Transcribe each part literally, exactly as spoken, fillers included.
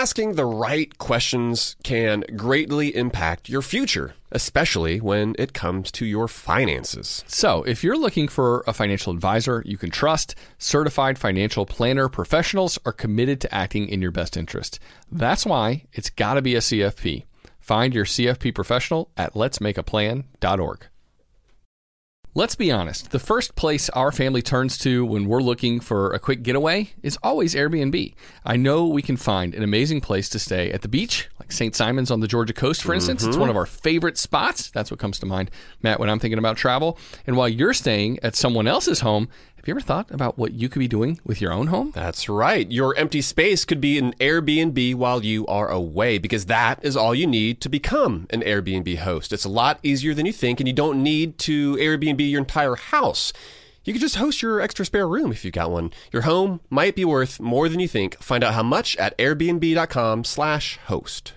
asking the right questions can greatly impact your future, especially when it comes to your finances. So, if you're looking for a financial advisor you can trust, certified financial planner professionals are committed to acting in your best interest. That's why it's got to be a C F P. Find your C F P professional at lets make a plan dot org. Let's be honest, the first place our family turns to when we're looking for a quick getaway is always Airbnb. I know we can find an amazing place to stay at the beach, like Saint Simons on the Georgia coast, for instance. Mm-hmm. It's one of our favorite spots. That's what comes to mind, Matt, when I'm thinking about travel. And while you're staying at someone else's home, have you ever thought about what you could be doing with your own home? That's right. Your empty space could be an Airbnb while you are away, because that is all you need to become an Airbnb host. It's a lot easier than you think, and you don't need to Airbnb your entire house. You could just host your extra spare room if you've got one. Your home might be worth more than you think. Find out how much at airbnb.com slash host.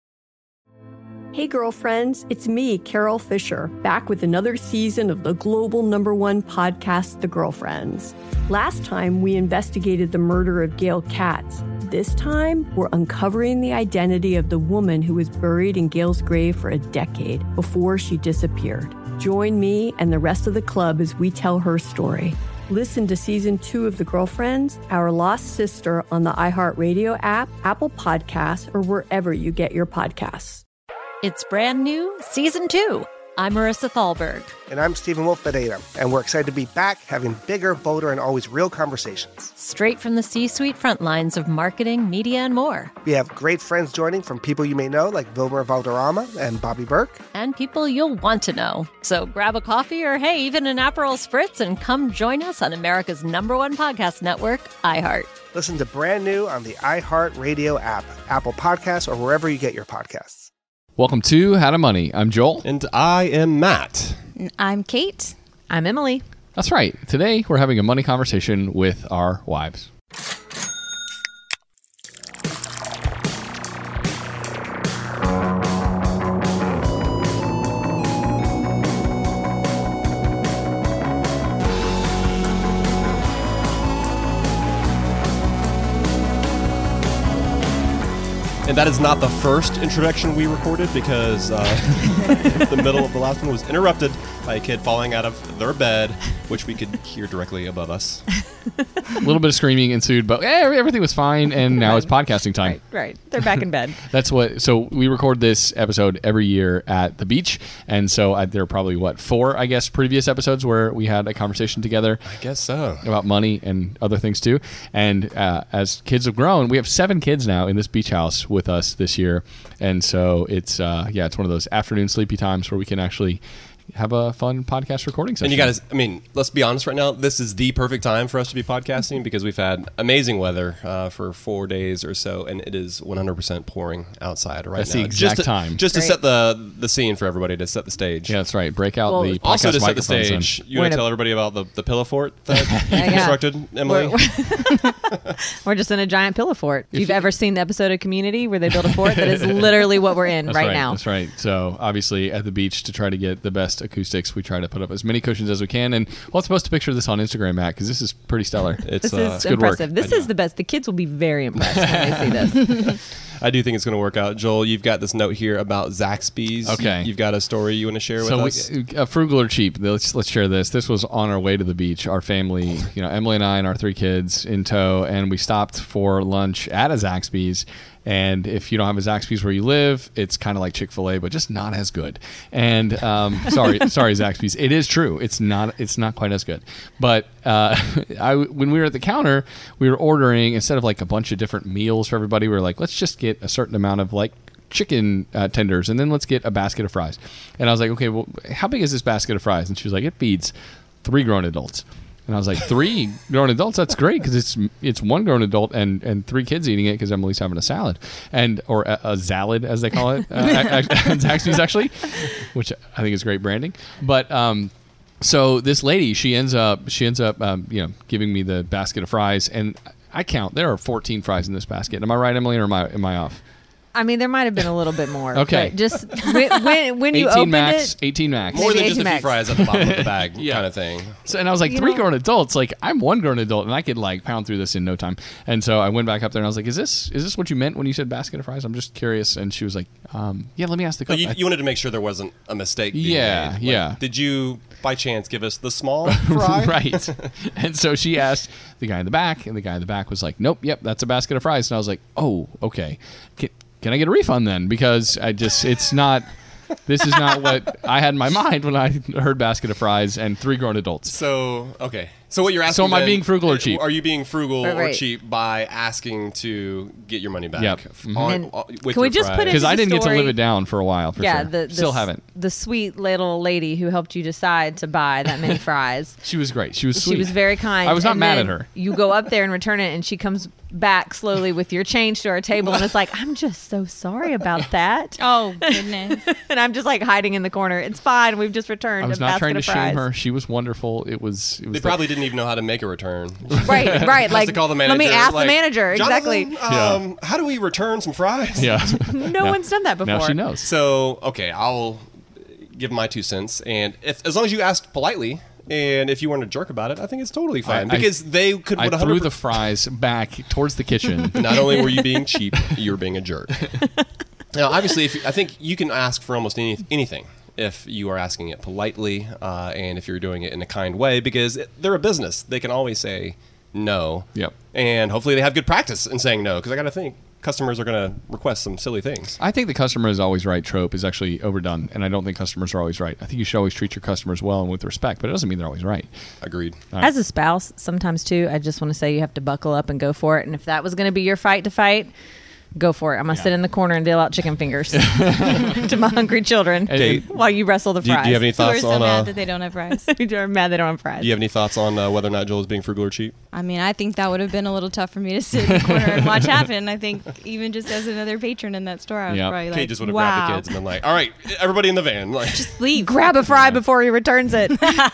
Hey girlfriends, it's me, Carol Fisher, back with another season of the global number one podcast, The Girlfriends. Last time, we investigated the murder of Gail Katz. This time, we're uncovering the identity of the woman who was buried in Gail's grave for a decade before she disappeared. Join me and the rest of the club as we tell her story. Listen to season two of The Girlfriends, Our Lost Sister on the iHeartRadio app, Apple Podcasts, or wherever you get your podcasts. It's brand new, season two. I'm Marissa Thalberg. And I'm Stephen Wolf Pereira. And we're excited to be back having bigger, bolder, and always real conversations. Straight from the C-suite front lines of marketing, media, and more. We have great friends joining from people you may know, like Wilmer Valderrama and Bobby Burke. And people you'll want to know. So grab a coffee or, hey, even an Aperol Spritz and come join us on America's number one podcast network, iHeart. Listen to brand new on the iHeartRadio app, Apple Podcasts, or wherever you get your podcasts. Welcome to How to Money. I'm Joel. And I am Matt. I'm Kate. I'm Emily. That's right. Today, we're having a money conversation with our wives. And that is not the first introduction we recorded, because uh, the middle of the last one was interrupted by a kid falling out of their bed, which we could hear directly above us. A little bit of screaming ensued, but eh, everything was fine, and now it's podcasting time. Right, right. They're back in bed. That's what. So we record this episode every year at the beach, and so I, there are probably, what, four, I guess, previous episodes where we had a conversation together. I guess so. About money and other things, too. And uh, as kids have grown, we have seven kids now in this beach house with us this year, and so it's, uh, yeah, it's one of those afternoon sleepy times where we can actually have a fun podcast recording session. And you guys, I mean, let's be honest right now, this is the perfect time for us to be podcasting, because we've had amazing weather uh, for four days or so, and it is one hundred percent pouring outside right that's now. That's the exact just to, time. Just Great. to set the the scene for everybody, to set the stage. Yeah, that's right. Break out Well, the podcast Also to set the microphones stage, in. you want to We're tell in a- everybody about the, the pillow fort that you Yeah, yeah. constructed, Emily? We're, we're, we're just in a giant pillow fort. If you've ever seen the episode of Community where they build a fort, that is literally what we're in That's right, right now. That's right. So obviously at the beach, to try to get the best acoustics, we try to put up as many cushions as we can. And we'll supposed to picture this on Instagram, Matt, because this is pretty stellar. It's, This uh, is it's good work. impressive. This is the best. The kids will be very impressed when they see this. I do think it's going to work out. Joel, you've got this note here about Zaxby's. Okay. You, you've got a story you want to share with So us? we, uh, frugal or cheap. Let's let's share this. This was on our way to the beach. Our family, you know, Emily and I and our three kids in tow, and we stopped for lunch at a Zaxby's. And if you don't have a Zaxby's where you live, it's kind of like Chick-fil-A, but just not as good. And um, sorry, sorry, Zaxby's. It is true. It's not. It's not quite as good. But uh, I, when we were at the counter, we were ordering, instead of like a bunch of different meals for everybody, we were like, let's just get a certain amount of like chicken uh, tenders, and then let's get a basket of fries. And I was like, okay, well, how big is this basket of fries? And she was like, it feeds three grown adults. And I was like, three grown adults? That's great, because it's it's one grown adult and, and three kids eating it, because Emily's having a salad, and or a, a salad, as they call it, uh, at Zaxby's, actually, which I think is great branding. But um, so this lady, she ends up she ends up um, you know giving me the basket of fries, and I count there are fourteen fries in this basket. Am I right, Emily, or am I am I off? I mean, there might have been a little bit more. Okay. But just when, when, when you eighteen opened max, it. eighteen max. More than Maybe just a few eighteen fries at the bottom of the bag Yeah. kind of thing. So, and I was like, You three know- grown adults. Like, I'm one grown adult, and I could like pound through this in no time. And so I went back up there, and I was like, "Is this is this what you meant when you said basket of fries? I'm just curious." And she was like, um, "Yeah, let me ask the So cook." you, I- you wanted to make sure there wasn't a mistake being Yeah, made. Like, yeah. Did you, by chance, give us the small fry? right. And so she asked the guy in the back, and the guy in the back was like, "Nope, yep, that's a basket of fries." And I was like, "Oh, okay. Can, can I get a refund then? Because I just, it's not." This is not what I had in my mind when I heard basket of fries and three grown adults. So, okay. So what you're asking So am I then- being frugal or cheap? Are you being frugal Right, or right. cheap by asking to get your money back? Yep. f- Mhm. on- And on- with can we your just fries? put it- Because I the didn't get to story- live it down for a while, for Yeah, sure. the, the Still s- haven't. The sweet little lady who helped you decide to buy that many fries. She was great. She was sweet. She was very kind. I was not and mad then at her. You go up there and return it, and she comes back slowly with your change to our table, and it's like, I'm just so sorry about that. Oh, goodness. And I'm just like hiding in the corner. It's fine. We've just returned I was a not basket trying to of fries. shame her. She was wonderful. It was. It was They the- probably didn't even know how to make a return. Right, right. Has Like, to call the let me manager, ask like, the manager. Exactly. "Jonathan, Yeah. Um, how do we return some fries? Yeah. No Now- one's done that before. Now she knows. So, okay, I'll give my two cents. And if, as long as you asked politely, and if you weren't a jerk about it, I think it's totally fine. I- because they could I would threw 100% the fries back towards the kitchen. Not only were you being cheap, you were being a jerk. Now, obviously, if you, I think you can ask for almost any, anything if you are asking it politely uh, and if you're doing it in a kind way, because it, they're a business. They can always say no. Yep. And hopefully they have good practice in saying no, because I got to think customers are going to request some silly things. I think the customer is always right trope is actually overdone, and I don't think customers are always right. I think you should always treat your customers well and with respect, but it doesn't mean they're always right. Agreed. As a spouse, sometimes too, I just want to say you have to buckle up and go for it. And if that was going to be your fight to fight, go for it. I'm going to sit in the corner and deal out chicken fingers to my hungry children Hey, while you wrestle the Do you, fries. do you have any Who are thoughts so on? mad Uh, that they don't have fries? You're mad they don't have fries. do you have any thoughts on uh, whether or not Joel is being frugal or cheap? I mean, I think that would have been a little tough for me to sit in the corner and watch happen. I think even just as another patron in that store, I was Yeah. probably Kate like, just would have wow. grabbed the kids and been like, all right, everybody in the van. Like, Leave. Grab a fry before he returns it.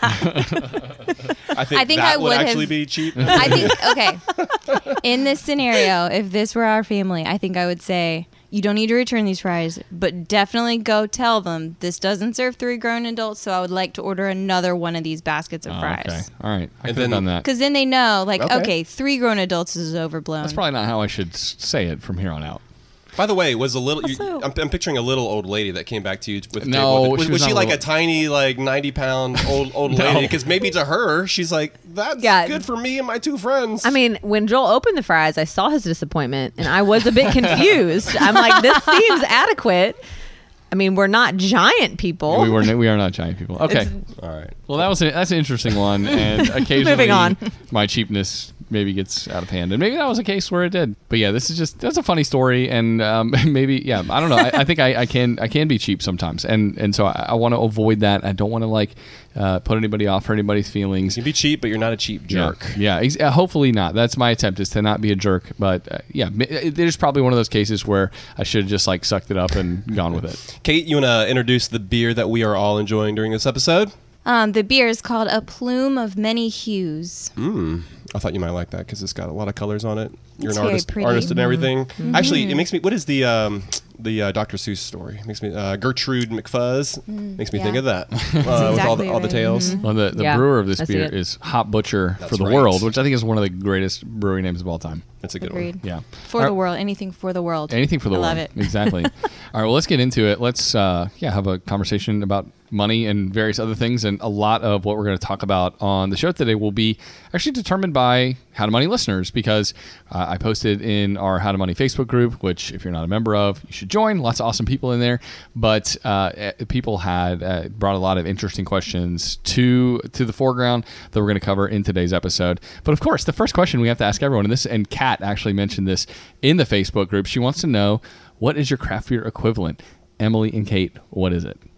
I think, I think that I would would actually have- be cheap. I think, okay, in this scenario, if this were our family, I think I would say, you don't need to return these fries, but definitely go tell them this doesn't serve three grown adults, so I would like to order another one of these baskets of Oh, fries. okay. All right. I And could have then- done that. Because then they know, like, Okay. okay. three grown adults is overblown. That's probably not how I should s- say it from here on out. By the way, was a little. You, Also- I'm, I'm picturing a little old lady that came back to you with the No, table. Was, she was was she not like little. a tiny, like ninety pound old old No. lady? Because maybe to her, she's like, that's Yeah. good for me and my two friends. I mean, when Joel opened the fries, I saw his disappointment and I was a bit confused. I'm like, this seems adequate. I mean, we're not giant people. We were we are not giant people. Okay. It's- all right. Well, that was a, that's an interesting one, and occasionally Moving on. my cheapness maybe gets out of hand, and maybe that was a case where it did. But yeah, this is just that's a funny story, and um, maybe yeah, I don't know. I, I think I, I can I can be cheap sometimes, and and so I, I want to avoid that. I don't want to like uh, put anybody off, hurt anybody's feelings. You can be cheap, but you're not a cheap jerk. Yeah, yeah ex- uh, hopefully not. That's my attempt is to not be a jerk. But uh, yeah, m- it- there's probably one of those cases where I should have just like sucked it up and gone with it. Kate, you want to introduce the beer that we are all enjoying during this episode? Um, the beer is called A Plume of Many Hues. Mm. I thought you might like that because it's got a lot of colors on it. You're It's an very artist, pretty. artist and everything. Mm-hmm. Actually, it makes me. What is the um, the uh, Doctor Seuss story? It makes me uh, Gertrude McFuzz. makes me yeah. think of that uh, with all the exactly all the right. tales. Well, the, the Yeah, brewer of this I see beer it. is Hop Butcher That's for the right. World, which I think is one of the greatest brewery names of all time. That's a good Agreed. one. Yeah. For All the right. world. Anything for the world. Anything for the I world. love it. Exactly. All right, well, let's get into it. Let's uh, yeah have a conversation about money and various other things, and a lot of what we're going to talk about on the show today will be actually determined by How to Money listeners, because uh, I posted in our How to Money Facebook group, which if you're not a member of, you should join. Lots of awesome people in there, but uh, eh, people had uh, brought a lot of interesting questions to to the foreground that we're going to cover in today's episode. But of course, the first question we have to ask everyone, and this and Kat actually mentioned this in the Facebook group. She wants to know, what is your craft beer equivalent? Emily and Kate, what is it?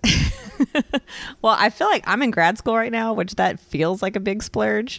Well, I feel like I'm in grad school right now, which that feels like a big splurge.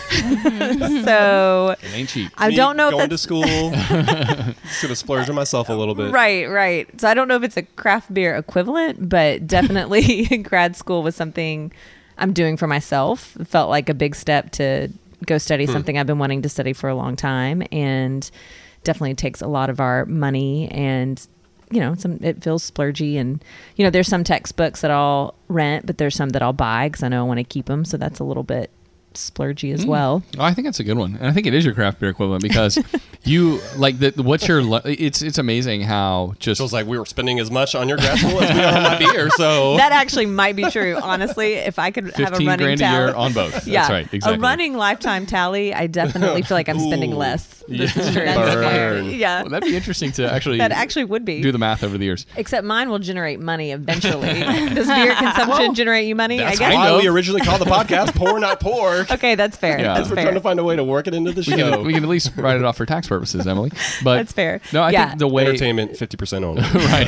So It ain't cheap. I Me don't know if going that's to school. Just gonna splurge on myself a little bit. right, right. So I don't know if it's a craft beer equivalent, but definitely grad school was something I'm doing for myself. It felt like a big step to go study something I've been wanting to study for a long time, and definitely takes a lot of our money and you know, some it feels splurgy, and you know, there's some textbooks that I'll rent, but there's some that I'll buy because I know I want to keep them. So that's a little bit splurgy as Mm. well. Oh, I think that's a good one, and I think it is your craft beer equivalent because you like the what's your lo- it's it's amazing how just Feels like we were spending as much on your grad school as we are on my beer. So That actually might be true, honestly. If I could have a fifteen running grand a tally year on both. yeah, That's right, exactly. a running lifetime tally, I definitely feel like I'm spending Ooh. less. This is true. Burn. Yeah, Well, that'd be interesting to actually that actually would be. do the math over the years. Except mine will generate money eventually. Does beer consumption generate you money? that's I guess. why know. we originally called the podcast "Pour Not Pour." Okay, that's fair. Yeah. That's We're fair. trying to find a way to work it into the We show. can, we can at least write it off for tax purposes, Emily. But That's fair. No, I Yeah. think the way Entertainment fifty percent only.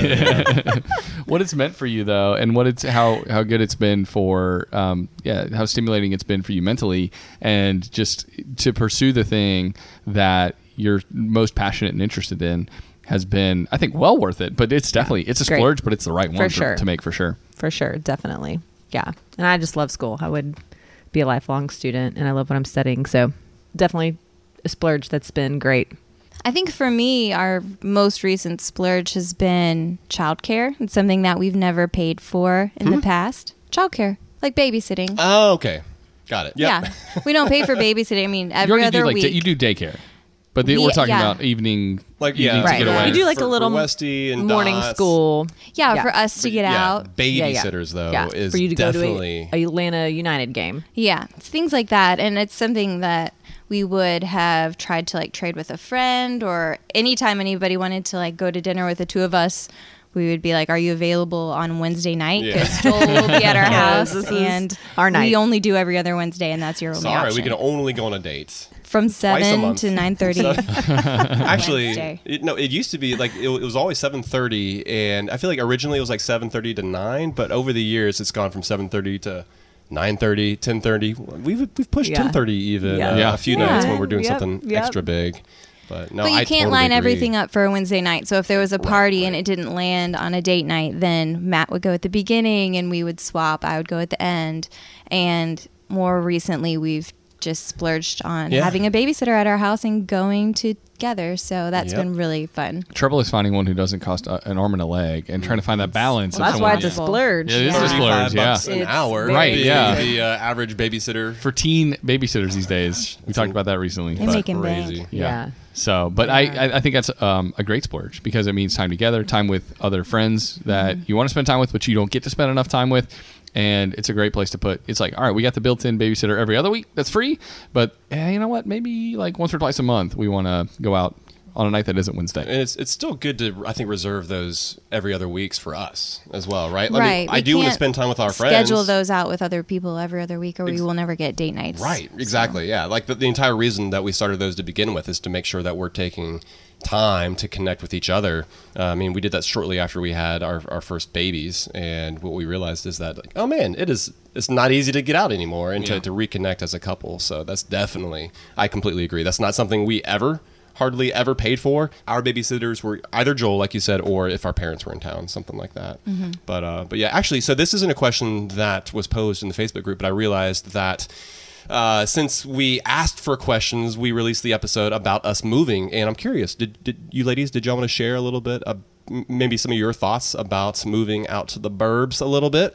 right. What it's meant for you though, and what it's how how good it's been for um yeah how stimulating it's been for you mentally, and just to pursue the thing that you're most passionate and interested in has been, I think, well worth it. But it's definitely it's a Great. splurge, but it's the right one For to, sure. to make for sure. For sure, definitely. Yeah. And I just love school. I would be a lifelong student, and I love what I'm studying. So definitely a splurge that's been great. I think for me, our most recent splurge has been childcare. It's something that we've never paid for in the past. Childcare, like babysitting. Oh, okay. Got it. Yep. Yeah, we don't pay for babysitting. I mean, You every already other do like week. da- you do daycare, but the, We- we're talking yeah. about evening Like, evening yeah. to Right. get away. We do like For- a little for Westy and morning Dots. school. yeah, Yeah. for us to get Yeah, out. babysitters though yeah. is for you to definitely go to a, a Atlanta United game. Yeah, it's things like that. And it's something that we would have tried to like trade with a friend, or anytime anybody wanted to like go to dinner with the two of us, we would be like, are you available on Wednesday night? Yeah. Because Joel will be at our house, this is and our night. we only do every other Wednesday, and that's your only sorry. option. We can only go on a date. From a seven month. to nine thirty. Actually, Wednesday. it, no, it used to be like it, it was always seven thirty, and I feel like originally it was like seven thirty to nine, but over the years it's gone from seven thirty to nine thirty, ten thirty. We've we've pushed Yeah. ten thirty even Yeah. uh, Yeah. a few Yeah. nights when we're doing Yep. something Yep. extra big. But no, But you I can't totally line agree. everything up for a Wednesday night. So if there was a party and right. it didn't land on a date night, then Matt would go at the beginning and we would swap. I would go at the end. And more recently, we've just splurged on Yeah. having a babysitter at our house and going together. So that's Yep. been really fun. Trouble is finding one who doesn't cost a, an arm and a leg, and trying to find that balance. Well, of that's why someone- it's a Yeah. splurge. Yeah, it is a Yeah. splurge. thirty-five yeah. bucks an It's hour. very Right, being yeah. The uh, average babysitter. for teen babysitters these days. We It's talked in- about that recently. They but- make him crazy. bank. yeah. Yeah. So, but Yeah. I, I I think that's um, a great splurge because it means time together, time with other friends that you want to spend time with, but you don't get to spend enough time with. And it's a great place to put. It's like, all right, we got the built-in babysitter every other week. That's free. But eh, you know what? Maybe like once or twice a month, we want to go out on a night that isn't Wednesday. And it's it's still good to, I think, reserve those every other weeks for us as well, right? I Right. mean, I We do want to can't spend time with our friends. Schedule those out with other people every other week, or we Ex- will never get date nights. Right, exactly. Yeah, like the, the entire reason that we started those to begin with is to make sure that we're taking time to connect with each other. Uh, I mean, we did that shortly after we had our, our first babies, and what we realized is that, like, oh man, it is it's not easy to get out anymore and Yeah. to, to reconnect as a couple. So that's definitely, I completely agree. That's not something we ever. Hardly ever paid for. Our babysitters were either Joel, like you said, or if our parents were in town, something like that. Mm-hmm. But uh, but yeah, actually, so this isn't a question that was posed in the Facebook group, but I realized that uh, since we asked for questions, we released the episode about us moving, and I'm curious, did, did you ladies, did y'all want to share a little bit, of m- maybe some of your thoughts about moving out to the burbs a little bit?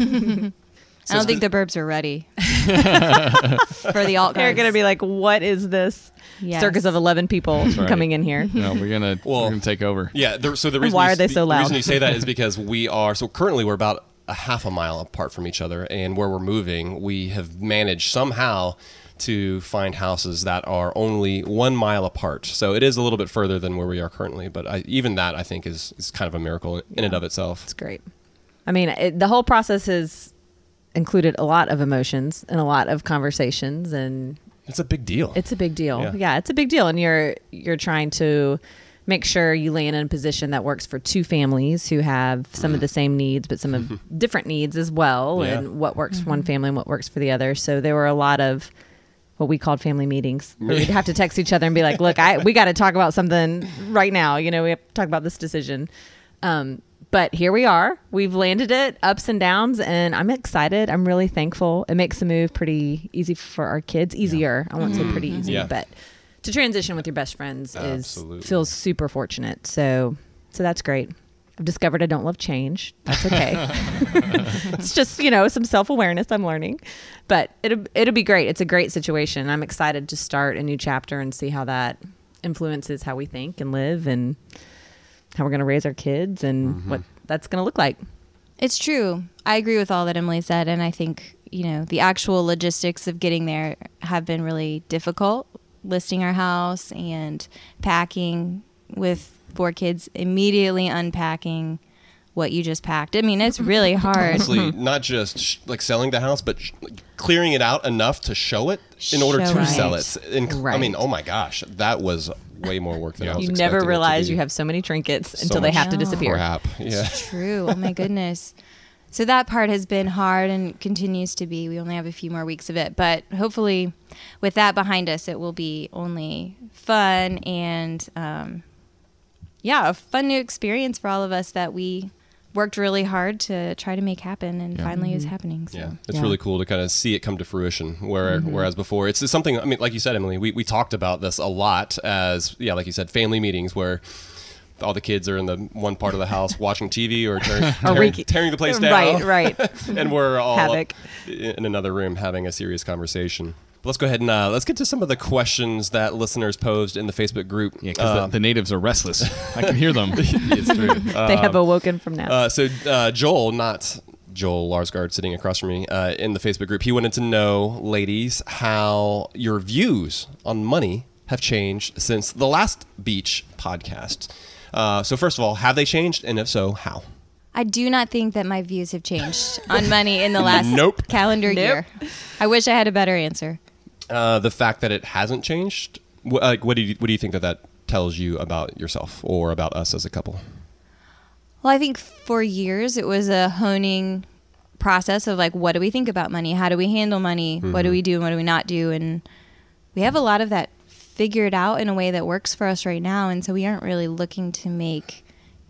I don't think the burbs are ready for the alt They're guards. going to be like, what is this Yes. circus of eleven people right. coming in here? No, we're gonna Well, we're gonna take over. Yeah. The, so the reason Why you are they s- so The loud? reason you say that is because we are so currently we're about a half a mile apart from each other, and where we're moving, we have managed somehow to find houses that are only one mile apart. So it is a little bit further than where we are currently, but I, even that I think is is kind of a miracle in and of itself. It's great. I mean, it, the whole process has included a lot of emotions and a lot of conversations, and It's a big deal. it's a big deal. Yeah. Yeah. it's a big deal, and you're you're trying to make sure you land in a position that works for two families who have some of the same needs, but some of different needs as well, Yeah. and what works for one family and what works for the other. So there were a lot of what we called family meetings, where we'd have to text each other and be like, "Look, I we got to talk about something right now. You know, we have to talk about this decision." Um, but here we are. We've landed it, ups and downs, and I'm excited. I'm really thankful. It makes the move pretty easy for our kids. Easier. I won't say pretty easy, Yeah. but to transition with your best friends is Absolutely. feels super fortunate. So, so that's great. I've discovered I don't love change. That's okay. It's just, you know, some self-awareness I'm learning. But it'll, it'll be great. It's a great situation. I'm excited to start a new chapter and see how that influences how we think and live and how we're going to raise our kids and mm-hmm. what that's going to look like. It's true. I agree with all that Emily said. And I think, you know, the actual logistics of getting there have been really difficult. Listing our house and packing with four kids, immediately unpacking what you just packed. I mean, it's really hard. Honestly, not just sh- like selling the house, but sh- clearing it out enough to show it in order Show to it. sell it. And, Right. I mean, oh my gosh, that was way more work than I was You expecting never it realize to be. you have so many trinkets So until they much have to disappear. crap. Yeah. It's true. Oh my goodness. So that part has been hard and continues to be. We only have a few more weeks of it, but hopefully with that behind us, it will be only fun and um, yeah, a fun new experience for all of us that we worked really hard to try to make happen and Yeah. finally is happening. So. Yeah, it's Yeah. really cool to kind of see it come to fruition. Where, whereas before, it's just something. I mean, like you said, Emily, we, we talked about this a lot as yeah, like you said, family meetings where all the kids are in the one part of the house watching T V or tearing, Or tearing, we- tearing the place down. Right, right. And we're all Havoc. in another room having a serious conversation. But let's go ahead and uh, let's get to some of the questions that listeners posed in the Facebook group. Yeah, because Uh, the, the natives are restless. I can hear them. it's true. They have awoken from naps. Uh, so uh, Joel, not Joel Larsgaard sitting across from me uh, in the Facebook group, he wanted to know, ladies, how your views on money have changed since the last beach podcast. Uh, so first of all, have they changed? And if so, how? I do not think that my views have changed on money in the last Nope. calendar year. I wish I had a better answer. Uh, the fact that it hasn't changed, wh- like, what do you what do you think that that tells you about yourself or about us as a couple? Well, I think for years it was a honing process of like, what do we think about money? How do we handle money? What do we do and what do we not do? And we have a lot of that figured out in a way that works for us right now. And so we aren't really looking to make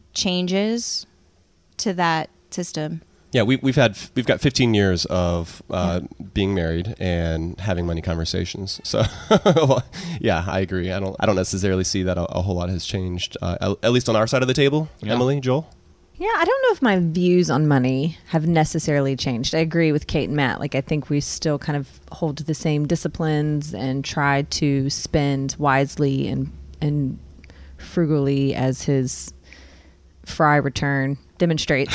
changes to that system. Yeah, we, we've had we've got fifteen years of uh, being married and having money conversations. So, yeah, I agree. I don't I don't necessarily see that a, a whole lot has changed, uh, at, at least on our side of the table. Yeah. Emily, Joel. Yeah, I don't know if my views on money have necessarily changed. I agree with Kate and Matt. Like, I think we still kind of hold to the same disciplines and try to spend wisely and and frugally, as his Fry return demonstrates.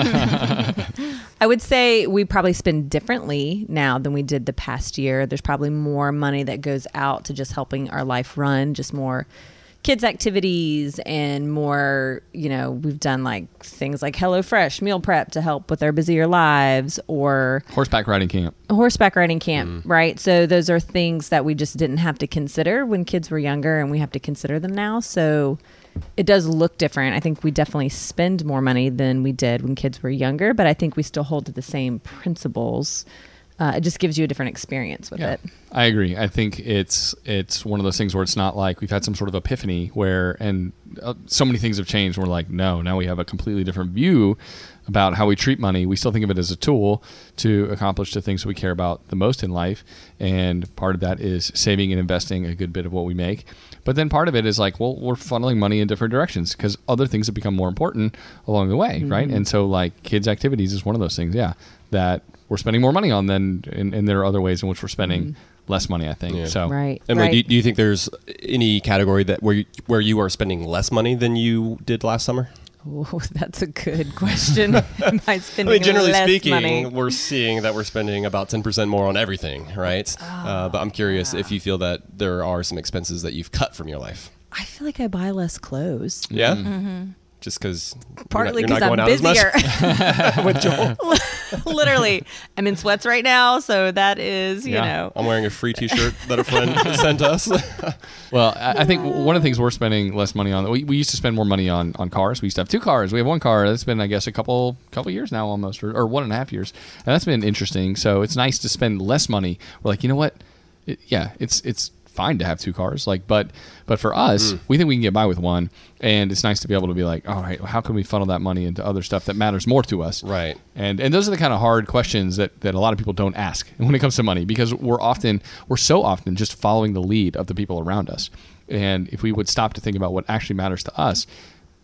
I would say we probably spend differently now than we did the past year. There's probably more money that goes out to just helping our life run, just more kids activities and more, you know, we've done like things like HelloFresh meal prep to help with our busier lives, or Horseback riding camp. horseback riding camp, right? So those are things that we just didn't have to consider when kids were younger, and we have to consider them now. So it does look different. I think we definitely spend more money than we did when kids were younger, but I think we still hold to the same principles. Uh, it just gives you a different experience with Yeah, it. I agree. I think it's it's one of those things where it's not like we've had some sort of epiphany where, and uh, so many things have changed. We're like, no, now we have a completely different view about how we treat money. We still think of it as a tool to accomplish the things that we care about the most in life. And part of that is saving and investing a good bit of what we make. But then part of it is like, well, we're funneling money in different directions because other things have become more important along the way, right? And so like kids' activities is one of those things, yeah, that we're spending more money on than, and, and there are other ways in which we're spending less money, I think. Yeah. So Right. Emily, right. do, you, do you think there's any category that where you, where you are spending less money than you did last summer? Oh, that's a good question. Am I I spending mean, generally less speaking, money? we're seeing that we're spending about ten percent more on everything, right? uh, but I'm curious if you feel that there are some expenses that you've cut from your life. I feel like I buy less clothes. Yeah? Mm-hmm. Just because Partly you're because not going I'm out as much busier. with Joel. Literally, I'm in sweats right now, so that is, you Yeah. know. I'm wearing a free T-shirt that a friend sent us. Well, I, I think one of the things we're spending less money on, we, we used to spend more money on, on cars. We used to have two cars. We have one car. That's been, I guess, a couple couple years now almost, or, or one and a half years. And that's been interesting. So it's nice to spend less money. We're like, you know what? It, yeah, it's it's fine to have two cars. Like, but but for us, we think we can get by with one. And it's nice to be able to be like, all right, well, how can we funnel that money into other stuff that matters more to us? Right. And and those are the kind of hard questions that, that a lot of people don't ask when it comes to money, because we're often, we're so often just following the lead of the people around us. And if we would stop to think about what actually matters to us,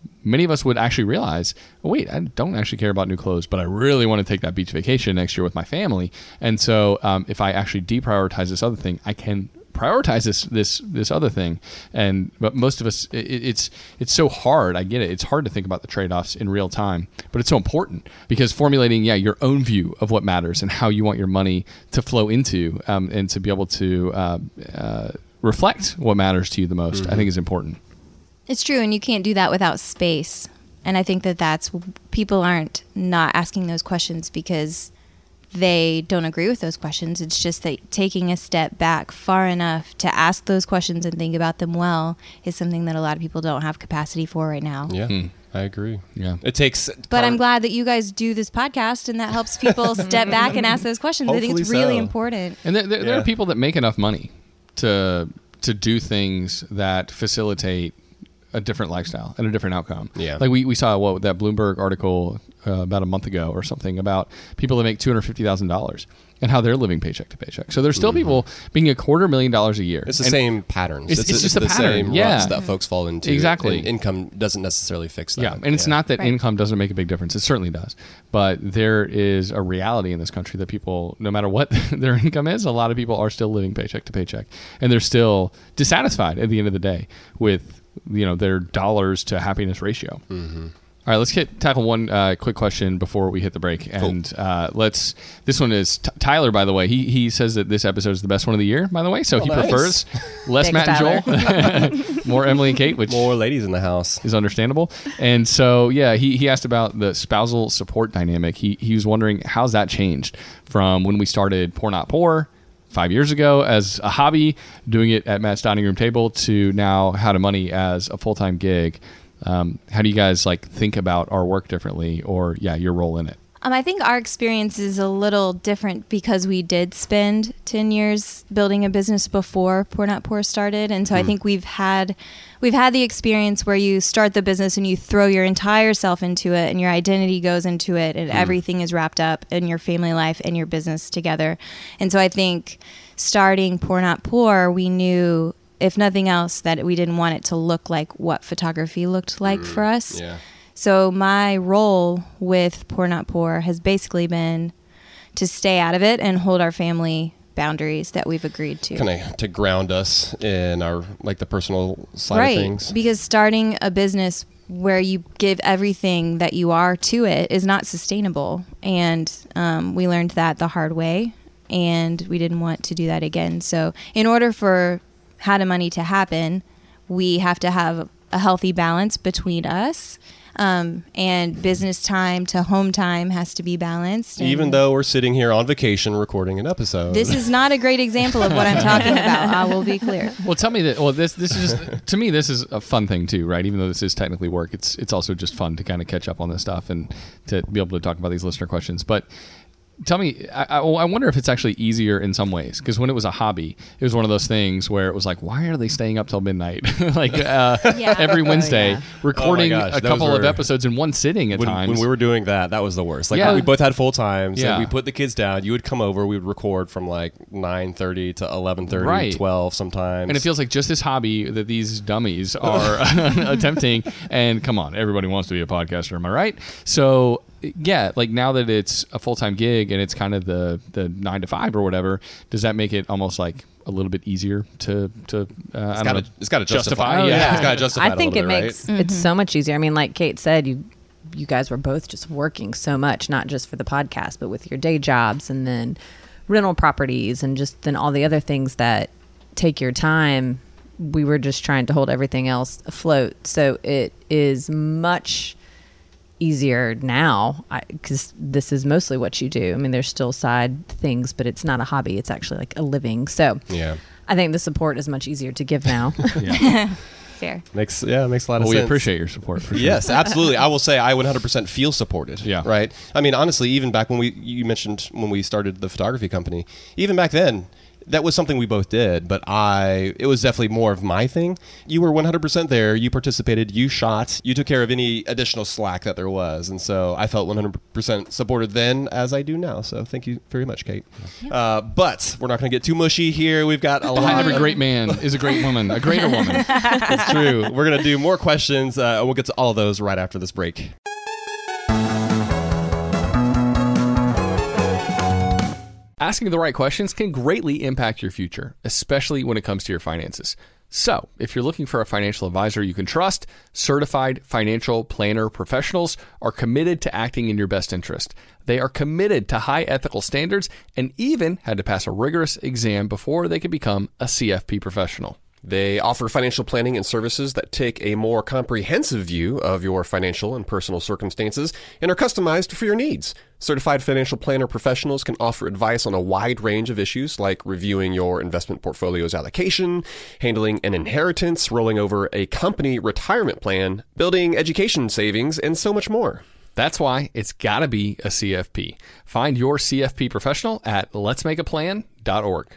many of us would actually realize, oh, wait, I don't actually care about new clothes, but I really want to take that beach vacation next year with my family. And so um, if I actually deprioritize this other thing, I can prioritize this this this other thing. And but most of us, it, it's it's so hard. I get it. It's hard to think about the trade-offs in real time, but it's so important because formulating, yeah, your own view of what matters and how you want your money to flow into um, and to be able to uh, uh, reflect what matters to you the most, mm-hmm. I think is important. It's true, and you can't do that without space. And I think that that's people aren't not asking those questions because they don't agree with those questions. It's just that taking a step back far enough to ask those questions and think about them well is something that a lot of people don't have capacity for right now. Yeah, Hmm. I agree. Yeah. It takes... But I'm glad that you guys do this podcast and that helps people step back and ask those questions. I think it's Hopefully really so. important. And there, there, there Yeah. are people that make enough money to to do things that facilitate a different lifestyle and a different outcome. Yeah. Like we, we saw what that Bloomberg article uh, about a month ago or something about people that make two hundred fifty thousand dollars and how they're living paycheck to paycheck. So there's still Mm-hmm. people making a quarter million dollars a year. It's the And same patterns. It's- it's just a the pattern. same Yeah. ruts that folks fall into. Exactly. And income doesn't necessarily fix that. Yeah, and it's not that Right. income doesn't make a big difference. It certainly does. But there is a reality in this country that people, no matter what their income is, a lot of people are still living paycheck to paycheck. And they're still dissatisfied at the end of the day with, you know, their dollars to happiness ratio. Mm-hmm. All right, let's get tackle one uh, quick question before we hit the break, and uh, let's. This one is t- Tyler. By the way, he he says that this episode is the best one of the year. By the way, so Oh, he nice. prefers less Thanks, Matt and Joel, more Emily and Kate, which More ladies in the house. is understandable. And so, yeah, he, he asked about the spousal support dynamic. He he was wondering how's that changed from when we started Pour Not Pour five years ago as a hobby, doing it at Matt's dining room table, to now How to Money as a full time gig. Um, how do you guys like think about our work differently, or yeah, your role in it? Um, I think our experience is a little different because we did spend ten years building a business before Pour Not Pour started. And so I think we've had we've had the experience where you start the business and you throw your entire self into it and your identity goes into it and everything is wrapped up in your family life and your business together. And so I think starting Pour Not Pour, we knew, if nothing else, that we didn't want it to look like what photography looked like for us. Yeah. So my role with Pour Not Pour has basically been to stay out of it and hold our family boundaries that we've agreed to. Kind of to ground us in our, like, the personal side Right, of things. because starting a business where you give everything that you are to it is not sustainable. And um, we learned that the hard way, and we didn't want to do that again. So in order for How to Money to happen, we have to have a healthy balance between us. Um, and business time to home time has to be balanced. And Even though we're sitting here on vacation recording an episode. this is not a great example of what I'm talking about, I will be clear. Well, tell me that. Well, this this is just, to me, this is a fun thing too, right? Even though this is technically work, it's it's also just fun to kind of catch up on this stuff and to be able to talk about these listener questions. But tell me, I, I I wonder if it's actually easier in some ways, because when it was a hobby, it was one of those things where it was like, why are they staying up till midnight, like uh, Yeah. every Wednesday, yeah. recording Oh my gosh, a those couple of were- episodes in one sitting at when, times? when we were doing that, that was the worst. Like, Yeah. we both had full times. Yeah. And we put the kids down. You would come over. We would record from like nine thirty to eleven thirty, Right. twelve sometimes. And it feels like just this hobby that these dummies are attempting. And come on, everybody wants to be a podcaster, am I right? So yeah, like now that it's a full-time gig and it's kind of the the nine to five or whatever, does that make it almost like a little bit easier to to uh, I it's don't gotta, know, it's gotta justify? justify. Oh, yeah. yeah. It's gotta justify I it a think it little bit, makes right? it's so much easier. I mean, like Kate said, you you guys were both just working so much, not just for the podcast, but with your day jobs and then rental properties and just then all the other things that take your time. We were just trying to hold everything else afloat. So it is much easier now because this is mostly what you do. I mean, there's still side things, but it's not a hobby. It's actually like a living. So Yeah. I think the support is much easier to give now. Fair. Makes, yeah, it makes a lot Well, of we sense. appreciate your support. For sure. Yes, absolutely. I will say I one hundred percent feel supported. Yeah. Right. I mean, honestly, even back when we, you mentioned when we started the photography company, even back then, that was something we both did, but I, it was definitely more of my thing. You were one hundred percent there. You participated, you shot, you took care of any additional slack that there was. And so I felt one hundred percent supported then as I do now. So thank you very much, Kate. Uh, but we're not going to get too mushy here. We've got a lot. Behind every great man is a great woman, a greater woman. It's true. We're going to do more questions. Uh, and we'll get to all of those right after this break. Asking the right questions can greatly impact your future, especially when it comes to your finances. So, if you're looking for a financial advisor you can trust, certified financial planner professionals are committed to acting in your best interest. They are committed to high ethical standards and even had to pass a rigorous exam before they could become a C F P professional. They offer financial planning and services that take a more comprehensive view of your financial and personal circumstances and are customized for your needs. Certified financial planner professionals can offer advice on a wide range of issues like reviewing your investment portfolio's allocation, handling an inheritance, rolling over a company retirement plan, building education savings, and so much more. That's why it's got to be a C F P. Find your C F P professional at lets make a plan dot org.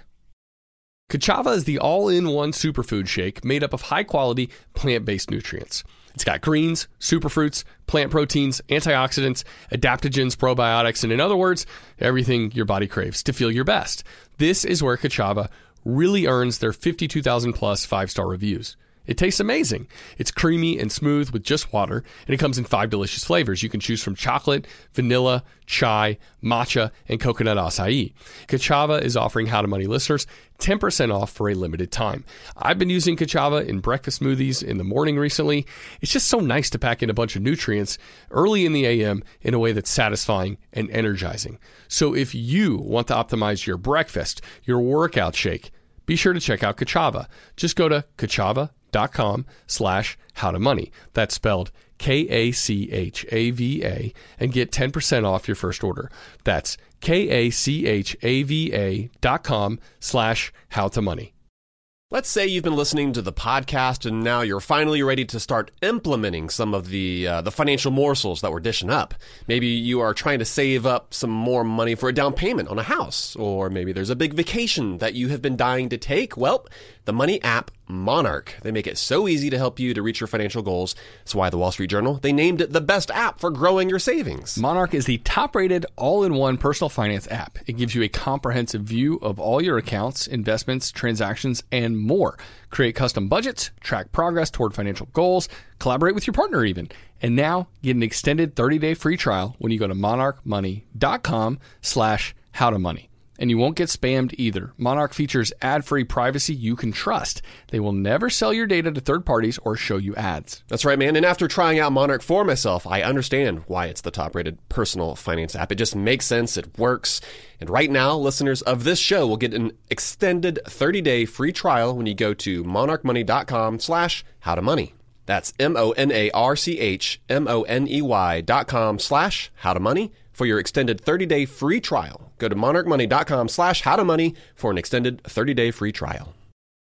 Ka'Chava is the all-in-one superfood shake made up of high-quality plant-based nutrients. It's got greens, superfruits, plant proteins, antioxidants, adaptogens, probiotics, and in other words, everything your body craves to feel your best. This is where Ka'Chava really earns their fifty-two thousand plus five-star reviews. It tastes amazing. It's creamy and smooth with just water, and it comes in five delicious flavors. You can choose from chocolate, vanilla, chai, matcha, and coconut acai. Ka'Chava is offering How to Money listeners ten percent off for a limited time. I've been using Ka'Chava in breakfast smoothies in the morning recently. It's just so nice to pack in a bunch of nutrients early in the A M in a way that's satisfying and energizing. So if you want to optimize your breakfast, your workout shake, be sure to check out Ka'Chava. Just go to Ka'Chava dot com slash how to money. That's spelled K A C H A V A and get ten percent off your first order. That's K A C H A V A dot com slash how to money. Let's say you've been listening to the podcast and now you're finally ready to start implementing some of the uh, the financial morsels that we're dishing up. Maybe you are trying to save up some more money for a down payment on a house, or maybe there's a big vacation that you have been dying to take. Well, the money app Monarch. They make it so easy to help you to reach your financial goals. That's why the Wall Street Journal, they named it the best app for growing your savings. Monarch is the top-rated all-in-one personal finance app. It gives you a comprehensive view of all your accounts, investments, transactions, and more. Create custom budgets, track progress toward financial goals, collaborate with your partner even. And now get an extended thirty-day free trial when you go to monarch money dot com slash how to money. And you won't get spammed either. Monarch features ad-free privacy you can trust. They will never sell your data to third parties or show you ads. That's right, man. And after trying out Monarch for myself, I understand why it's the top-rated personal finance app. It just makes sense. It works. And right now, listeners of this show will get an extended thirty-day free trial when you go to monarch money dot com slash how to money. That's M-O-N-A-R-C-H M-O-N-E-Y dot com slash how to money. For your extended thirty-day free trial, go to monarch money dot com slash how to money for an extended thirty-day free trial.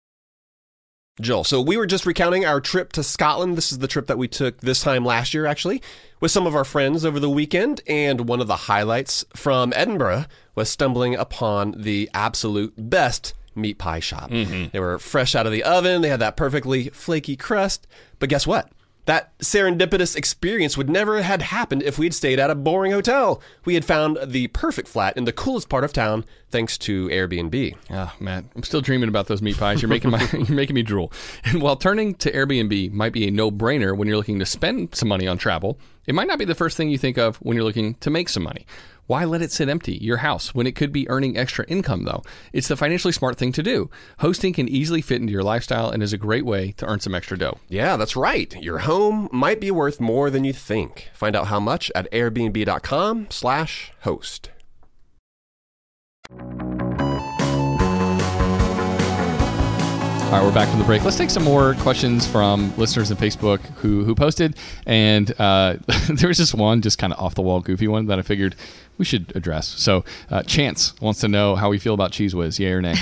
Joel, so we were just recounting our trip to Scotland. This is the trip that we took this time last year, actually, with some of our friends over the weekend. And one of the highlights from Edinburgh was stumbling upon the absolute best meat pie shop. Mm-hmm. They were fresh out of the oven. They had that perfectly flaky crust. But guess what? That serendipitous experience would never have happened if we'd stayed at a boring hotel. We had found the perfect flat in the coolest part of town thanks to Airbnb. Oh, man, I'm still dreaming about those meat pies. You're making my you're making me drool. And while turning to Airbnb might be a no-brainer when you're looking to spend some money on travel, it might not be the first thing you think of when you're looking to make some money. Why let it sit empty, your house, when it could be earning extra income, though? It's the financially smart thing to do. Hosting can easily fit into your lifestyle and is a great way to earn some extra dough. Yeah, that's right. Your home might be worth more than you think. Find out how much at airbnb dot com slash host. All right, we're back from the break. Let's take some more questions from listeners on Facebook who who posted. And uh, there was just one, just kind of off the wall, goofy one that I figured we should address. So, uh, Chance wants to know how we feel about Cheese Whiz, yay or nay?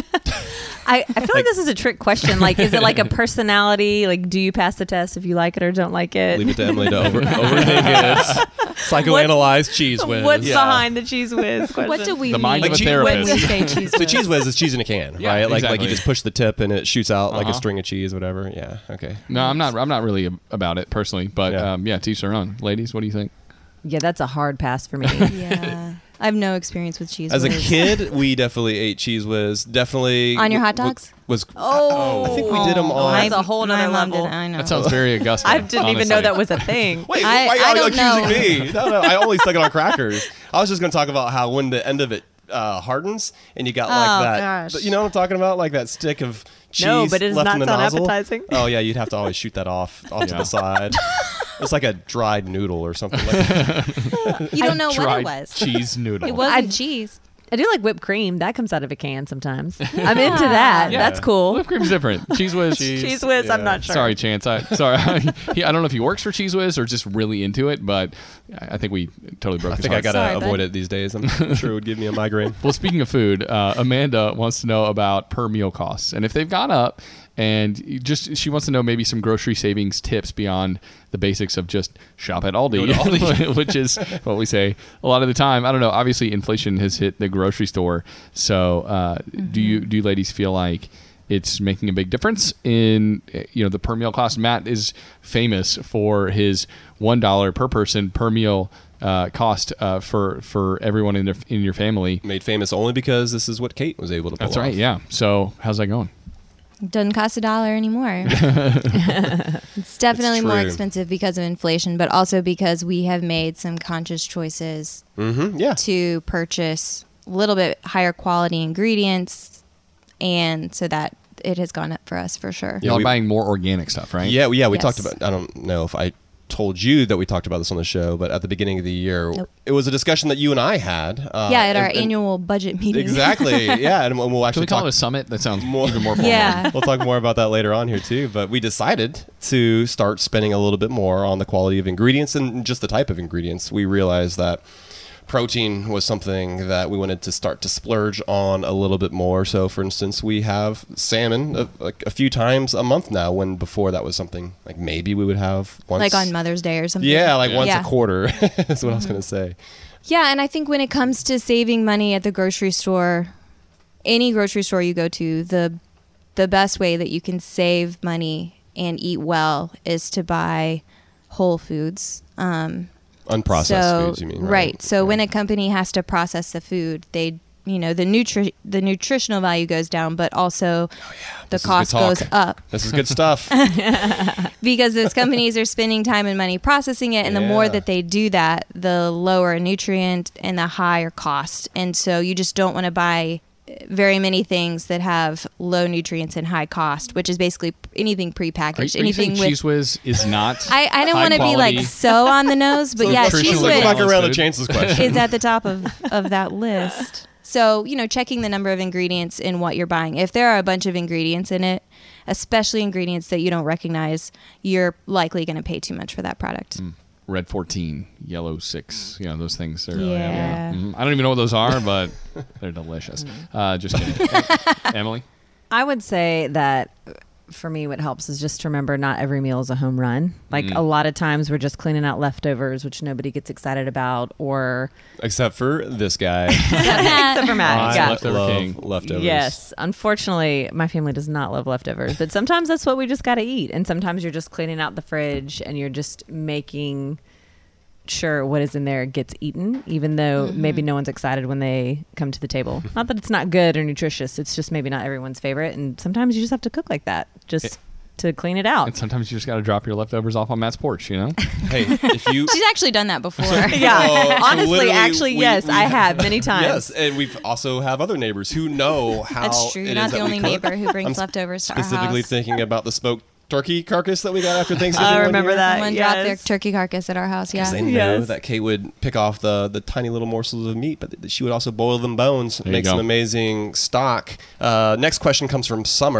I, I feel like this is a trick question. Like, is it like a personality? Like, do you pass the test if you like it or don't like it? Leave it to Emily to over, overthink it. Psychoanalyze Cheese Whiz. What's Yeah. behind the Cheese Whiz question? What do we The mean mind of a when therapist. we say cheese So whiz? Cheese Whiz is cheese in a can, Yeah, right? Like like exactly. you just push the tip and it shoots out like a Uh-huh. string of cheese, whatever. Yeah. Okay. No, I'm not. I'm not really ab- about it personally, but Yeah. um, yeah, to each their own. Ladies, what do you think? Yeah, that's a hard pass for me. Yeah. I have no experience with cheese As a whiz. kid, we definitely ate Cheese Whiz. Definitely On your hot w- dogs? Was Oh. I think we did them on. That's a whole My nother mom level. did, I know. That sounds very Augusta. I didn't even know honestly. that was a thing. Wait, I- why I are you don't accusing know. me? No, no, I only stuck it on crackers. I was just going to talk about how when the end of it uh, hardens and you got like Oh, that. gosh. You know what I'm talking about? Like that stick of cheese No, but it does left not in the sound nozzle. appetizing. Oh yeah, you'd have to always shoot that off off to Yeah. the side. It's like a dried noodle or something like that. You don't know what Dried it was. cheese noodle. It wasn't I- cheese. I do like whipped cream. That comes out of a can sometimes. I'm into that. Yeah. That's cool. Whipped cream's different. Cheese Whiz. Cheese Whiz, I'm yeah. not sure. Sorry, Chance. I, sorry. he, I don't know if he works for Cheese Whiz or just really into it, but I I think we totally broke I his think I heart. gotta Sorry, avoid bud. it these days. I'm sure it would give me a migraine. Well, speaking of food, uh, Amanda wants to know about per meal costs and if they've gone up. And you just she wants to know maybe some grocery savings tips beyond the basics of just shop at Aldi, Go to Aldi. which is what we say a lot of the time. I don't know. Obviously, inflation has hit the grocery store. So, uh, do you do you ladies feel like it's making a big difference in you know the per meal cost? Matt is famous for his one dollar per person per meal uh, cost uh, for for everyone in their, in your family. Made famous only because this is what Kate was able to pull That's right. off. Yeah. So, how's that going? Doesn't cost a dollar anymore. It's definitely It's more true. expensive because of inflation, but also because we have made some conscious choices Mm-hmm. Yeah. to purchase a little bit higher quality ingredients, and so that it has gone up for us for sure. Yeah, Y'all we- are buying more organic stuff, right? Yeah, yeah, we Yes. talked about. I don't know if I told you that we talked about this on the show, but at the beginning of the year, Nope. it was a discussion that you and I had. Uh, yeah, at our and- and- annual budget meeting. Exactly. Yeah, and we'll we'll Should actually we call talk it a summit? That sounds more- even more formal. Yeah. We'll talk more about that later on here too. But we decided to start spending a little bit more on the quality of ingredients and just the type of ingredients. We realized that protein was something that we wanted to start to splurge on a little bit more. So, for instance, we have salmon a, like a few times a month now, when before that was something like maybe we would have once. Like on Mother's Day or something. Yeah, like once Yeah. a quarter. That's what I was going to say. Yeah, and I think when it comes to saving money at the grocery store, any grocery store you go to, the the best way that you can save money and eat well is to buy whole foods. Um, Unprocessed so, foods, you mean? Right. So Yeah. when a company has to process the food, they, you know, the nutri- the nutritional value goes down, but also the Oh, This is good cost talk. goes up This is good stuff. because those companies are spending time and money processing it, and the more Yeah. that they do that, the lower nutrient and the higher cost. And so you just don't want to buy very many things that have low nutrients and high cost, which is basically anything Are, you- prepackaged. are you anything saying with Cheese Whiz is not? I, I don't high want to be like quality? so on the nose, but So yeah, nutritionally cheese Let's go whiz back balanced around to food. Chance's question. is at the top of, of that list. So, you know, checking the number of ingredients in what you're buying. If there are a bunch of ingredients in it, especially ingredients that you don't recognize, you're likely going to pay too much for that product. Red fourteen, yellow six. You know those things. Are, Yeah. Mhm. I don't even know what those are, but they're delicious. Uh, just kidding. Emily. I would say that for me, what helps is just to remember not every meal is a home run. Like Mm. a lot of times we're just cleaning out leftovers, which nobody gets excited about, or Except for this guy. except for Matt. I Yeah. Leftover love king. leftovers. Yes. Unfortunately, my family does not love leftovers, but sometimes that's what we just got to eat. And sometimes you're just cleaning out the fridge and you're just making sure what is in there gets eaten, even though Mm-hmm. maybe no one's excited when they come to the table. Not that it's not good or nutritious. It's just maybe not everyone's favorite. And sometimes you just have to cook like that just It- to clean it out. And sometimes you just got to drop your leftovers off on Matt's porch. You know. Hey, if you. She's actually done that before. Yeah. Oh, so Honestly, literally actually, we- yes, we I have- have many times. Yes, and we've also have other neighbors who know how. That's true. it You're is not the that we only cook. neighbor who brings I'm leftovers to our Specifically house. thinking about the smoked turkey carcass that we got after Thanksgiving. I one remember year. that. Someone dropped their yes. turkey carcass at our house. Yeah. Because they knew Yes. that Kate would pick off the, the tiny little morsels of meat, but th- she would also boil them bones, you make go. some amazing stock. Uh, next question comes from Summer.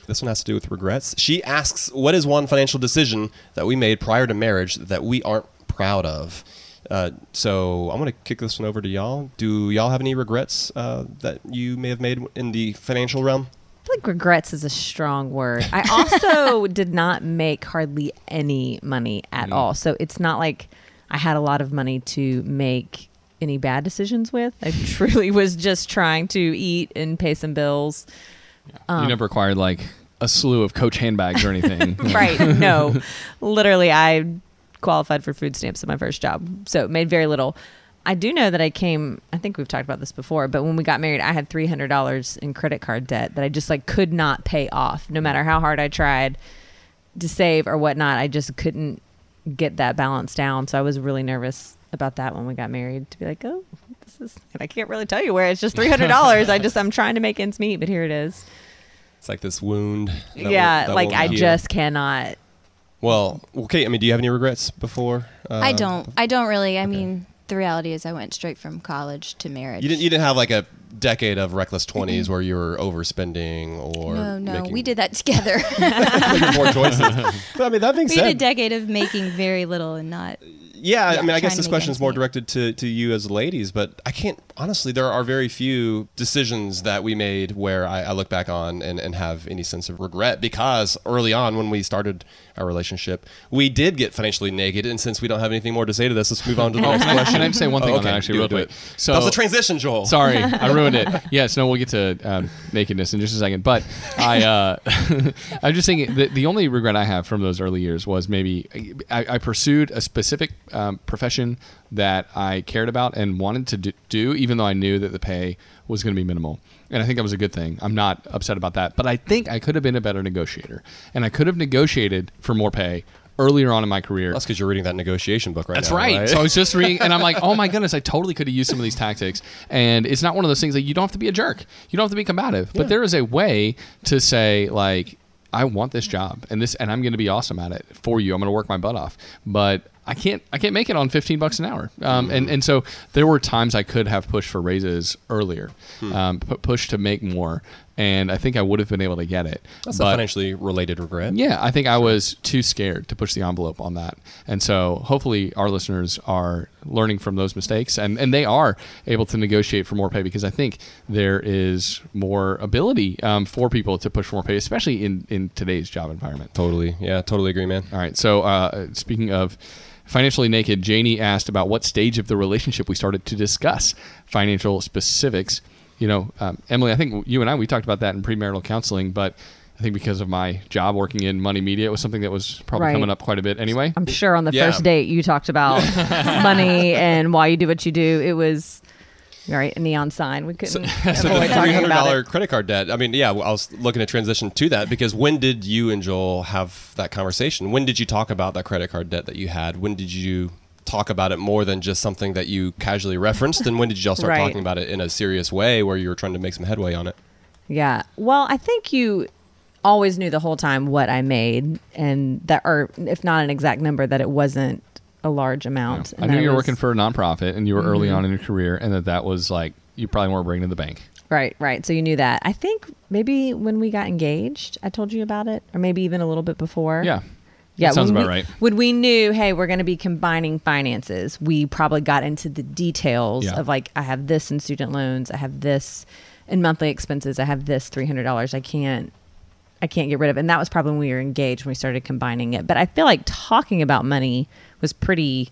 This one has to do with regrets. She asks, what is one financial decision that we made prior to marriage that we aren't proud of? Uh, so I'm going to kick this one over to y'all. Do y'all have any regrets uh, that you may have made in the financial realm? I feel like regrets is a strong word. I also did not make hardly any money at Mm. all. So it's not like I had a lot of money to make any bad decisions with. I truly was just trying to eat and pay some bills. Um, you never acquired like a slew of Coach handbags or anything. Right. No. Literally, I qualified for food stamps at my first job. So it made very little. I do know that I came, I think we've talked about this before, but when we got married, I had three hundred dollars in credit card debt that I just like could not pay off. No matter how hard I tried to save or whatnot, I just couldn't get that balance down. So I was really nervous about that when we got married, to be like, oh, this is, and I can't really tell you where. It's just three hundred dollars. I just, I'm trying to make ends meet, but here it is. It's like this wound. that Yeah, won't- that like won't I heal. just cannot. Well, okay. I mean, do you have any regrets before? Uh, I don't. I don't really. I mean, the reality is I went straight from college to marriage. You didn't. You didn't have like a decade of reckless twenties where you were overspending or no, no. making We did that together. making poor choices. But I mean, that being We had a said, decade of making very little and not. yeah, yeah, I mean, I guess trying this to make question is ends more meet. directed to, to you as ladies, but I can't, honestly, there are very few decisions that we made where I, I look back on and, and have any sense of regret, because early on when we started our relationship, we did get financially naked, and since we don't have anything more to say to this, let's move on to the next question. Can I just say one thing Oh, on that okay. actually Do real it, do quick? it. So That was a transition, Joel. Sorry, I ruined it. Yes, no, we'll get to um, nakedness in just a second. But I, uh, I'm just thinking the, the only regret I have from those early years was maybe I, I pursued a specific um, profession that I cared about and wanted to do, do, even though I knew that the pay was going to be minimal. And I think that was a good thing. I'm not upset about that. But I think I could have been a better negotiator. And I could have negotiated for more pay earlier on in my career. That's because you're reading that negotiation book right That's now. right. So I was just reading, and I'm like, oh my goodness, I totally could have used some of these tactics. And it's not one of those things that you don't have to be a jerk. You don't have to be combative. But there is a way to say, like, I want this job, and this, and I'm going to be awesome at it for you. I'm going to work my butt off. But I can't, I can't make it on fifteen bucks an hour. Um, and, and so there were times I could have pushed for raises earlier, um, pu- pushed to make more. And I think I would have been able to get it. That's But- a financially related regret. yeah, I think I was too scared to push the envelope on that. And so hopefully our listeners are learning from those mistakes, and, and they are able to negotiate for more pay, because I think there is more ability um, for people to push for more pay, especially in, in today's job environment. Totally. Yeah, totally agree, man. All right. So uh, speaking of financially naked, Janie asked about what stage of the relationship we started to discuss financial specifics. You know, um, Emily, I think you and I, we talked about that in premarital counseling, but I think because of my job working in money media, it was something that was probably Right. coming up quite a bit anyway. I'm sure on the Yeah. first date you talked about money and why you do what you do. It was, all right, a neon sign. We couldn't So the avoid three talking hundred about dollar it. credit card debt. I mean, yeah, I was looking to transition to that, because when did you and Joel have that conversation? When did you talk about that credit card debt that you had? When did you talk about it more than just something that you casually referenced? And when did you all start Right. talking about it in a serious way where you were trying to make some headway on it? Yeah. Well, I think you always knew the whole time what I made, and that, or if not an exact number, that it wasn't a large amount. I And knew that you were was- working for a nonprofit and you were early Mhm. on in your career, and that that was like, you probably weren't bringing to the bank. Right, right. So you knew that. I think maybe when we got engaged, I told you about it, or maybe even a little bit before. Yeah. Yeah, That sounds when about we, right. When we knew, hey, we're going to be combining finances, we probably got into the details Yeah. of like, I have this in student loans, I have this in monthly expenses, I have this three hundred dollars. I can't, I can't get rid of it. And that was probably when we were engaged, when we started combining it. But I feel like talking about money was pretty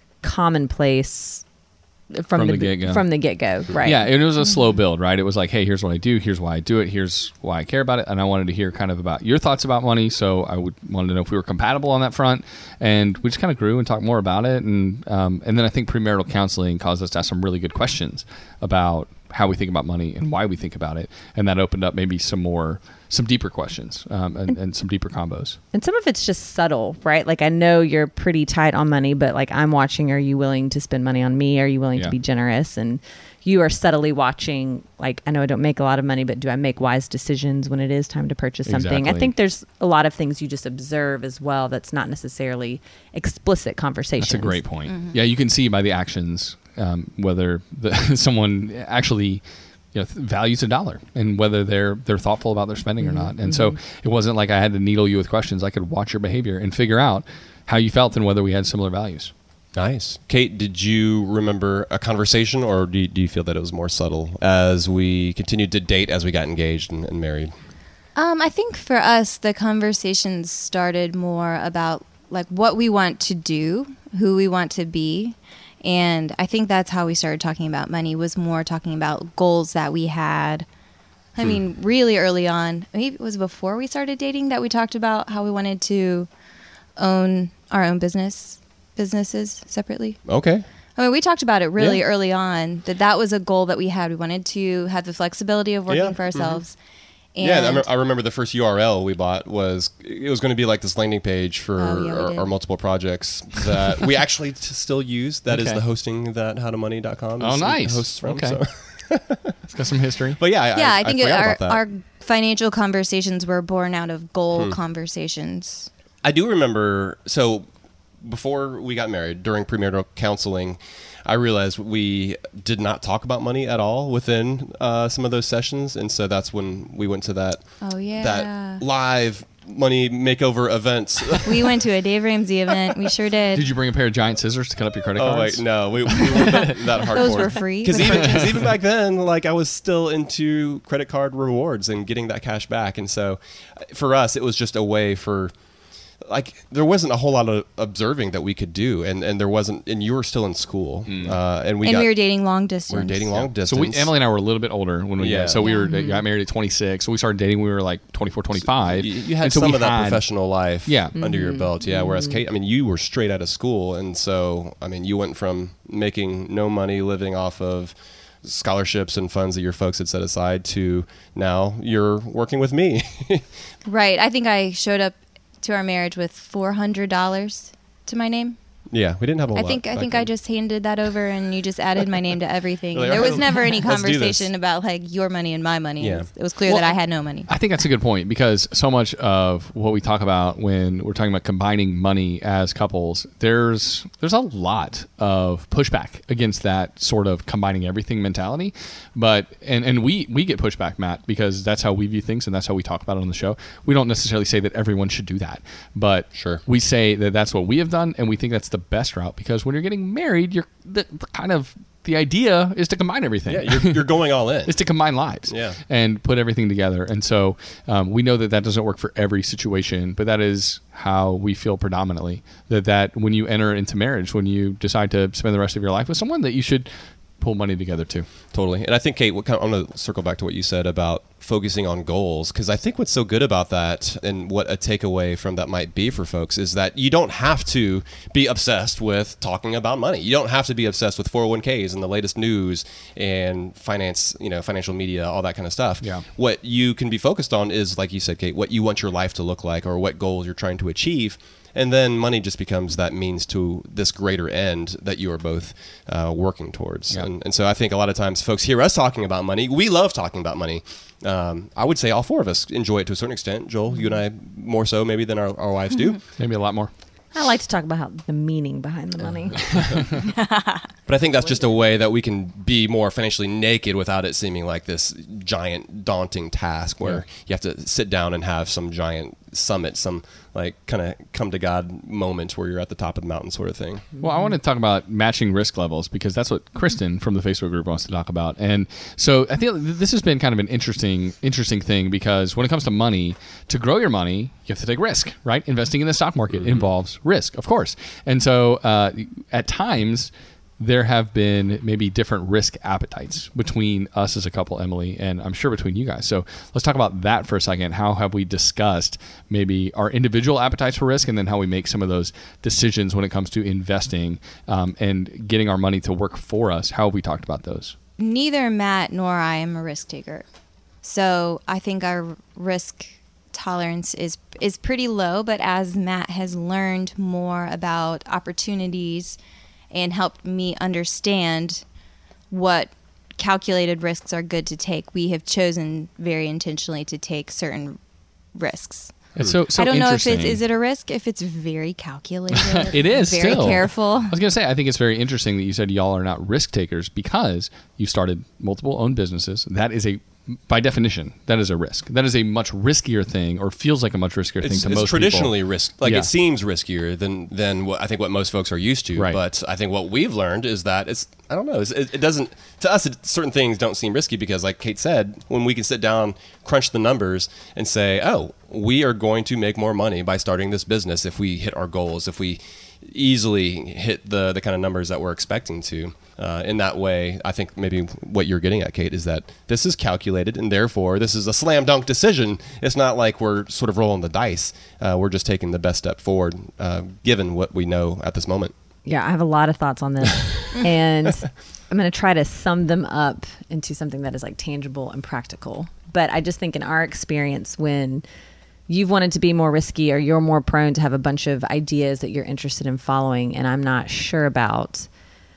commonplace from, From the, the get-go. From the get go, right? Yeah, and it was a slow build, right? It was like, hey, here's what I do, here's why I do it, here's why I care about it, and I wanted to hear kind of about your thoughts about money. So I would wanted to know if we were compatible on that front, and we just kind of grew and talked more about it. And um, and then I think premarital counseling caused us to ask some really good questions about how we think about money and why we think about it, and that opened up maybe some more, some deeper questions um, and, and some deeper combos. And some of it's just subtle, right? Like I know you're pretty tight on money, but like I'm watching, are you willing to spend money on me? Are you willing Yeah. to be generous? And you are subtly watching, like, I know I don't make a lot of money, but do I make wise decisions when it is time to purchase something? I Exactly. think there's a lot of things you just observe as well that's not necessarily explicit conversations. That's a great point. Yeah, you can see by the actions um, whether the, someone actually you know, th- values a dollar and whether they're they're thoughtful about their spending mm-hmm. or not. And mm-hmm. so it wasn't like I had to needle you with questions. I could watch your behavior and figure out how you felt and whether we had similar values. Nice. Kate, did you remember a conversation, or do you, do you feel that it was more subtle as we continued to date, as we got engaged and, and married? Um, I think for us, the conversations started more about like what we want to do, who we want to be. And I think that's how we started talking about money, was more talking about goals that we had. I hmm. mean, really early on, maybe it was before we started dating that we talked about how we wanted to own our own business. businesses separately. Okay. I mean, we talked about it really yeah. early on, that that was a goal that we had. We wanted to have the flexibility of working yeah. for ourselves. Mm-hmm. And yeah, I, me- I remember the first U R L we bought was, it was going to be like this landing page for oh, yeah, our, our multiple projects that we actually t- still use. That okay. is the hosting that how to money dot com oh, nice. hosts from. Okay. So. It's got some history. But yeah, I, yeah, I, I think I it, our, that. our financial conversations were born out of goal hmm. conversations. I do remember, so before we got married, during premarital counseling, I realized we did not talk about money at all within uh, some of those sessions, and so that's when we went to that oh yeah that live money makeover event. We went to a Dave Ramsey event. We sure did. Did you bring a pair of giant scissors to cut up your credit oh, cards? Oh wait, no, we, we weren't that, that hardcore. Those were free. Because even, even back then, like I was still into credit card rewards and getting that cash back, and so for us, it was just a way for. Like there wasn't a whole lot of observing that we could do, and, and there wasn't, and you were still in school, mm. uh, and we and got, we were dating long distance. We were dating long distance. So we, Emily and I were a little bit older when we yeah. got, so we yeah. were mm-hmm. got married at twenty-six. So we started dating when we were like twenty-four, twenty-five. So you, you had and so some of that had, professional life, yeah. under mm-hmm. your belt, yeah. Mm-hmm. Whereas Kate, I mean, you were straight out of school, and so I mean, you went from making no money, living off of scholarships and funds that your folks had set aside, to now you're working with me. Right. I think I showed up to our marriage with four hundred dollars to my name. Yeah, we didn't have a I lot. think I think then. I just handed that over, and you just added my name to everything. Like, there was right, never any let's do conversation this. about like your money and my money. Yeah. It was, it was clear Well, that I had no money. I think that's a good point, because so much of what we talk about when we're talking about combining money as couples, there's there's a lot of pushback against that sort of combining everything mentality. But and and we we get pushback, Matt, because that's how we view things and that's how we talk about it on the show. We don't necessarily say that everyone should do that, but sure. we say that that's what we have done, and we think that's the best route, because when you're getting married, you're the, the kind of the idea is to combine everything. Yeah, you're, you're going all in. Is to combine lives. Yeah. And put everything together. And so um, we know that that doesn't work for every situation, but that is how we feel predominantly. That that when you enter into marriage, when you decide to spend the rest of your life with someone, that you should pull money together too. Totally. And I think, Kate, what kind of, I'm going to circle back to what you said about focusing on goals, because I think what's so good about that, and what a takeaway from that might be for folks, is that you don't have to be obsessed with talking about money. You don't have to be obsessed with four oh one k's and the latest news and finance, you know, financial media, all that kind of stuff. Yeah. What you can be focused on is, like you said, Kate, what you want your life to look like, or what goals you're trying to achieve. And then money just becomes that means to this greater end that you are both uh, working towards. Yeah. And, and so I think a lot of times folks hear us talking about money. We love talking about money. Um, I would say all four of us enjoy it to a certain extent. Joel, you and I more so maybe than our, our wives do. Maybe a lot more. I like to talk about how the meaning behind the money. But I think that's just a way that we can be more financially naked without it seeming like this giant, daunting task where Yeah. you have to sit down and have some giant summit, some like kind of come to God moment where you're at the top of the mountain sort of thing. Well, I want to talk about matching risk levels, because that's what Kristen from the Facebook group wants to talk about. And so I think this has been kind of an interesting, interesting thing, because when it comes to money, to grow your money, you have to take risk, right? Investing in the stock market mm-hmm. involves risk, of course. And so uh, at times, there have been maybe different risk appetites between us as a couple, Emily, and I'm sure between you guys. So let's talk about that for a second. How have we discussed maybe our individual appetites for risk, and then how we make some of those decisions when it comes to investing um, and getting our money to work for us? How have we talked about those? Neither Matt nor I am a risk taker. So I think our risk tolerance is is pretty low, but as Matt has learned more about opportunities and helped me understand what calculated risks are good to take, we have chosen very intentionally to take certain risks. It's so, so I don't know if it's, interesting. is it a risk? If it's very calculated. It is very still. careful. I was going to say, I think it's very interesting that you said y'all are not risk takers because you started multiple owned businesses. That is a, by definition, that is a risk. That is a much riskier thing, or feels like a much riskier thing It's, to it's most traditionally people. risk. Like Yeah. it seems riskier than than what I think what most folks are used to. Right. But I think what we've learned is that it's I don't know. It's, it, it doesn't to us. It, certain things don't seem risky because, like Kate said, when we can sit down, crunch the numbers, and say, oh, we are going to make more money by starting this business if we hit our goals. If we easily hit the the kind of numbers that we're expecting to. Uh, in that way, I think maybe what you're getting at, Kate, is that this is calculated, and therefore this is a slam dunk decision. It's not like we're sort of rolling the dice. Uh, we're just taking the best step forward, uh, given what we know at this moment. Yeah, I have a lot of thoughts on this. And I'm going to try to sum them up into something that is like tangible and practical. But I just think in our experience, when you've wanted to be more risky or you're more prone to have a bunch of ideas that you're interested in following and I'm not sure about,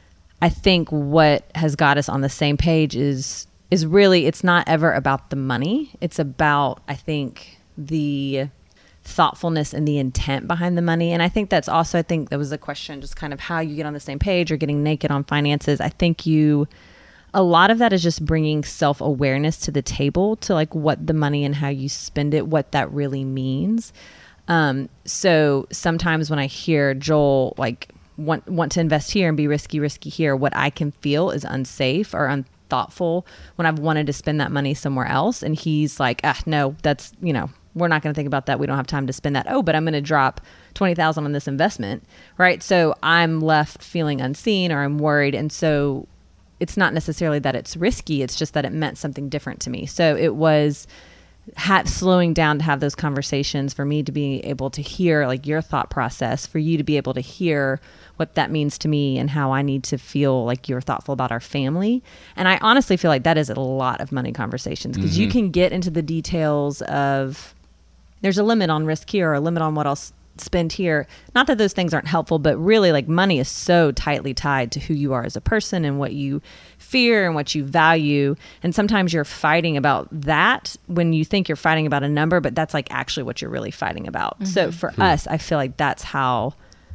I think what has got us on the same page is is really, it's not ever about the money. It's about, I think, the thoughtfulness and the intent behind the money. And I think that's also, I think that was a question, just kind of how you get on the same page or getting naked on finances. I think you, a lot of that is just bringing self-awareness to the table to like what the money and how you spend it, what that really means. Um, so sometimes when I hear Joel, like, want want to invest here and be risky, risky here, what I can feel is unsafe or unthoughtful when I've wanted to spend that money somewhere else. And he's like, ah, no, that's, you know, we're not going to think about that. We don't have time to spend that. Oh, but I'm going to drop twenty thousand on this investment. Right. So I'm left feeling unseen or I'm worried. And so it's not necessarily that it's risky. It's just that it meant something different to me. So it was ha- slowing down to have those conversations, for me to be able to hear like your thought process, for you to be able to hear what that means to me and how I need to feel like you're thoughtful about our family. And I honestly feel like that is a lot of money conversations, because mm-hmm. you can get into the details of, there's a limit on risk here or a limit on what I'll s- spend here. Not that those things aren't helpful, but really like money is so tightly tied to who you are as a person and what you fear and what you value. And sometimes you're fighting about that when you think you're fighting about a number, but that's like actually what you're really fighting about. Mm-hmm. So for hmm. us, I feel like that's how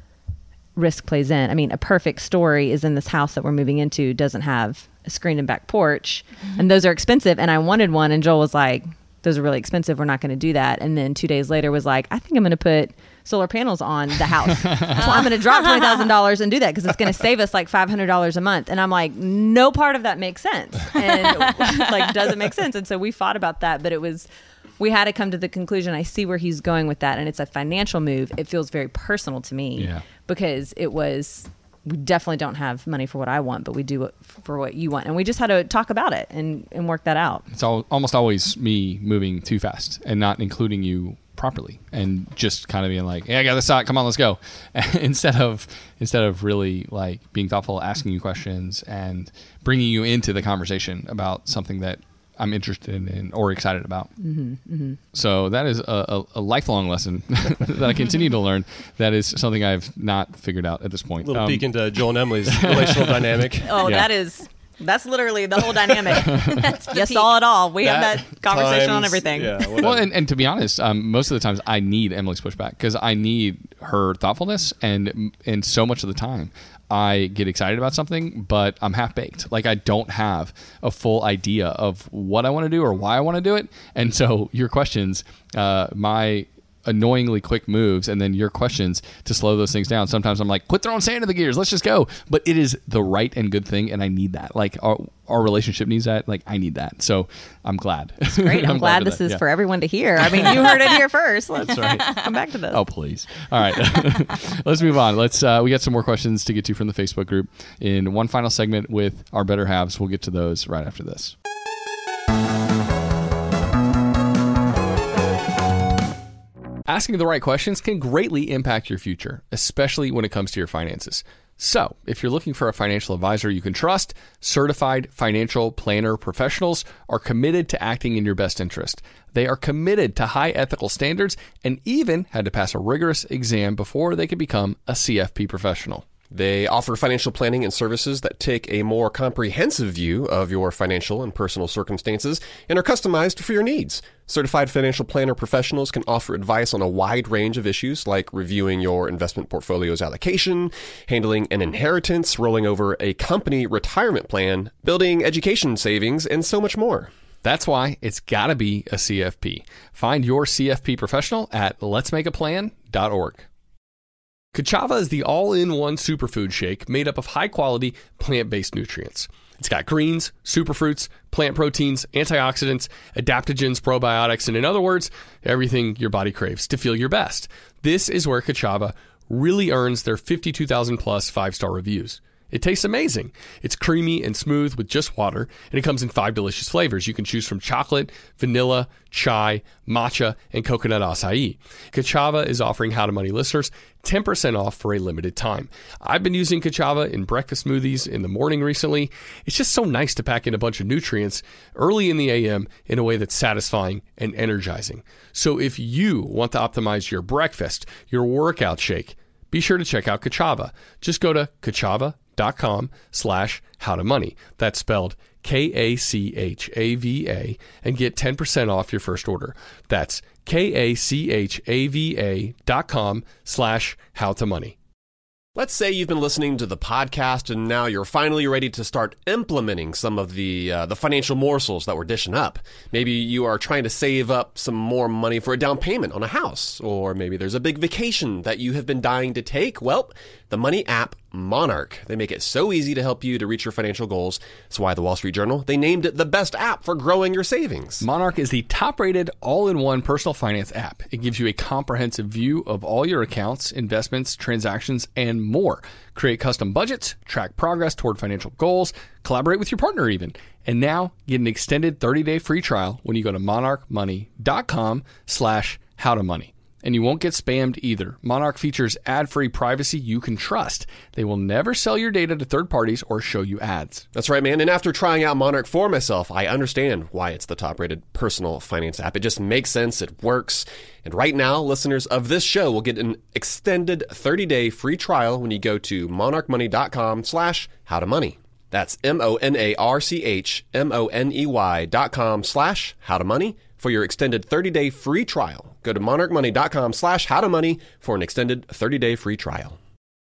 risk plays in. I mean, a perfect story is in this house that we're moving into doesn't have a screened in back porch, mm-hmm. and those are expensive. And I wanted one, and Joel was like, those are really expensive. We're not going to do that. And then two days later was like, I think I'm going to put solar panels on the house. So I'm going to drop twenty thousand dollars and do that because it's going to save us like five hundred dollars a month. And I'm like, no part of that makes sense. And like, doesn't make sense. And so we fought about that, but it was, we had to come to the conclusion, I see where he's going with that. And it's a financial move. It feels very personal to me yeah. because it was, we definitely don't have money for what I want, but we do it for what you want. And we just had to talk about it and, and work that out. It's all, almost always me moving too fast and not including you properly, and just kind of being like, yeah, I got this out, come on, let's go. instead of instead of really like being thoughtful, asking you questions and bringing you into the conversation about something that I'm interested in or excited about. Mm-hmm, mm-hmm. So that is a, a, a lifelong lesson that I continue to learn. That is something I've not figured out at this point. A little um, peek into Joel and Emily's relational dynamic. Oh, Yeah. that is, that's literally the whole dynamic. You saw it all. We That have that conversation on times- everything. Yeah, whatever. Well, and, and to be honest, um, most of the times I need Emily's pushback because I need her thoughtfulness, and and so much of the time I get excited about something, but I'm half baked. Like I don't have a full idea of what I want to do or why I want to do it. And so your questions, uh, my annoyingly quick moves, and then your questions to slow those things down. Sometimes I'm like, quit throwing sand in the gears, let's just go. But it is the right and good thing, and I need that. Like our our relationship needs that. Like I need that. So I'm glad. That's great. I'm, I'm glad, glad this that. is yeah. for everyone to hear. I mean, you heard it here first. Let's That's right. come back to this. Oh, please. All right. Let's move on. Let's. Uh, we got some more questions to get to from the Facebook group in one final segment with our better halves. We'll get to those right after this. Asking the right questions can greatly impact your future, especially when it comes to your finances. So, if you're looking for a financial advisor you can trust, certified financial planner professionals are committed to acting in your best interest. They are committed to high ethical standards and even had to pass a rigorous exam before they could become a C F P professional. They offer financial planning and services that take a more comprehensive view of your financial and personal circumstances and are customized for your needs. Certified financial planner professionals can offer advice on a wide range of issues like reviewing your investment portfolio's allocation, handling an inheritance, rolling over a company retirement plan, building education savings, and so much more. That's why it's got to be a C F P. Find your C F P professional at lets make a plan dot org. Kachava is the all-in-one superfood shake made up of high-quality plant-based nutrients. It's got greens, superfruits, plant proteins, antioxidants, adaptogens, probiotics, and in other words, everything your body craves to feel your best. This is where Kachava really earns their fifty-two thousand plus five-star reviews. It tastes amazing. It's creamy and smooth with just water, and it comes in five delicious flavors. You can choose from chocolate, vanilla, chai, matcha, and coconut acai. Kachava is offering How to Money listeners ten percent off for a limited time. I've been using Kachava in breakfast smoothies in the morning recently. It's just so nice to pack in a bunch of nutrients early in the A M in a way that's satisfying and energizing. So if you want to optimize your breakfast, your workout shake, be sure to check out Kachava. Just go to kachava dot com slash how to money. That's spelled K A C H A V A and get ten percent off your first order. That's K A C H A V A dot com slash how to money. Let's say you've been listening to the podcast and now you're finally ready to start implementing some of the uh, the financial morsels that we're dishing up. Maybe you are trying to save up some more money for a down payment on a house, or maybe there's a big vacation that you have been dying to take. Well, the money app Monarch. They make it so easy to help you to reach your financial goals. That's why the Wall Street Journal, they named it the best app for growing your savings. Monarch is the top-rated all-in-one personal finance app. It gives you a comprehensive view of all your accounts, investments, transactions, and more. Create custom budgets, track progress toward financial goals, collaborate with your partner even. And now get an extended thirty-day free trial when you go to monarch money dot com slash how to money. And you won't get spammed either. Monarch features ad-free privacy you can trust. They will never sell your data to third parties or show you ads. That's right, man. And after trying out Monarch for myself, I understand why it's the top-rated personal finance app. It just makes sense. It works. And right now, listeners of this show will get an extended thirty-day free trial when you go to monarch money dot com slash how to money. That's M-O-N-A-R-C-H M-O-N-E-Y dot com slash how to money. For your extended thirty-day free trial, go to monarch money dot com slash how to money for an extended thirty-day free trial.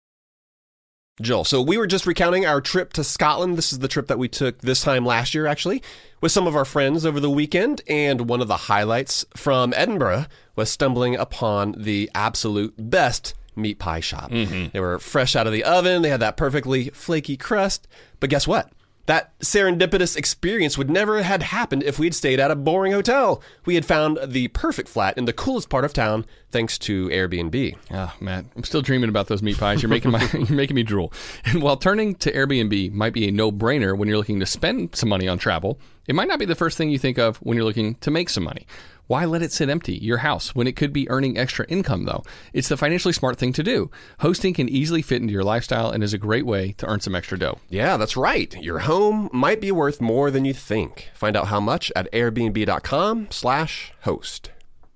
Joel, so we were just recounting our trip to Scotland. This is the trip that we took this time last year, actually, with some of our friends over the weekend. And one of the highlights from Edinburgh was stumbling upon the absolute best meat pie shop. Mm-hmm. They were fresh out of the oven. They had that perfectly flaky crust. But guess what? That serendipitous experience would never have happened if we'd stayed at a boring hotel. We had found the perfect flat in the coolest part of town thanks to Airbnb. Oh, man, I'm still dreaming about those meat pies. You're making my you're making me drool. And while turning to Airbnb might be a no-brainer when you're looking to spend some money on travel, it might not be the first thing you think of when you're looking to make some money. Why let it sit empty, your house, when it could be earning extra income, though? It's the financially smart thing to do. Hosting can easily fit into your lifestyle and is a great way to earn some extra dough. Yeah, that's right. Your home might be worth more than you think. Find out how much at airbnb dot com slash host.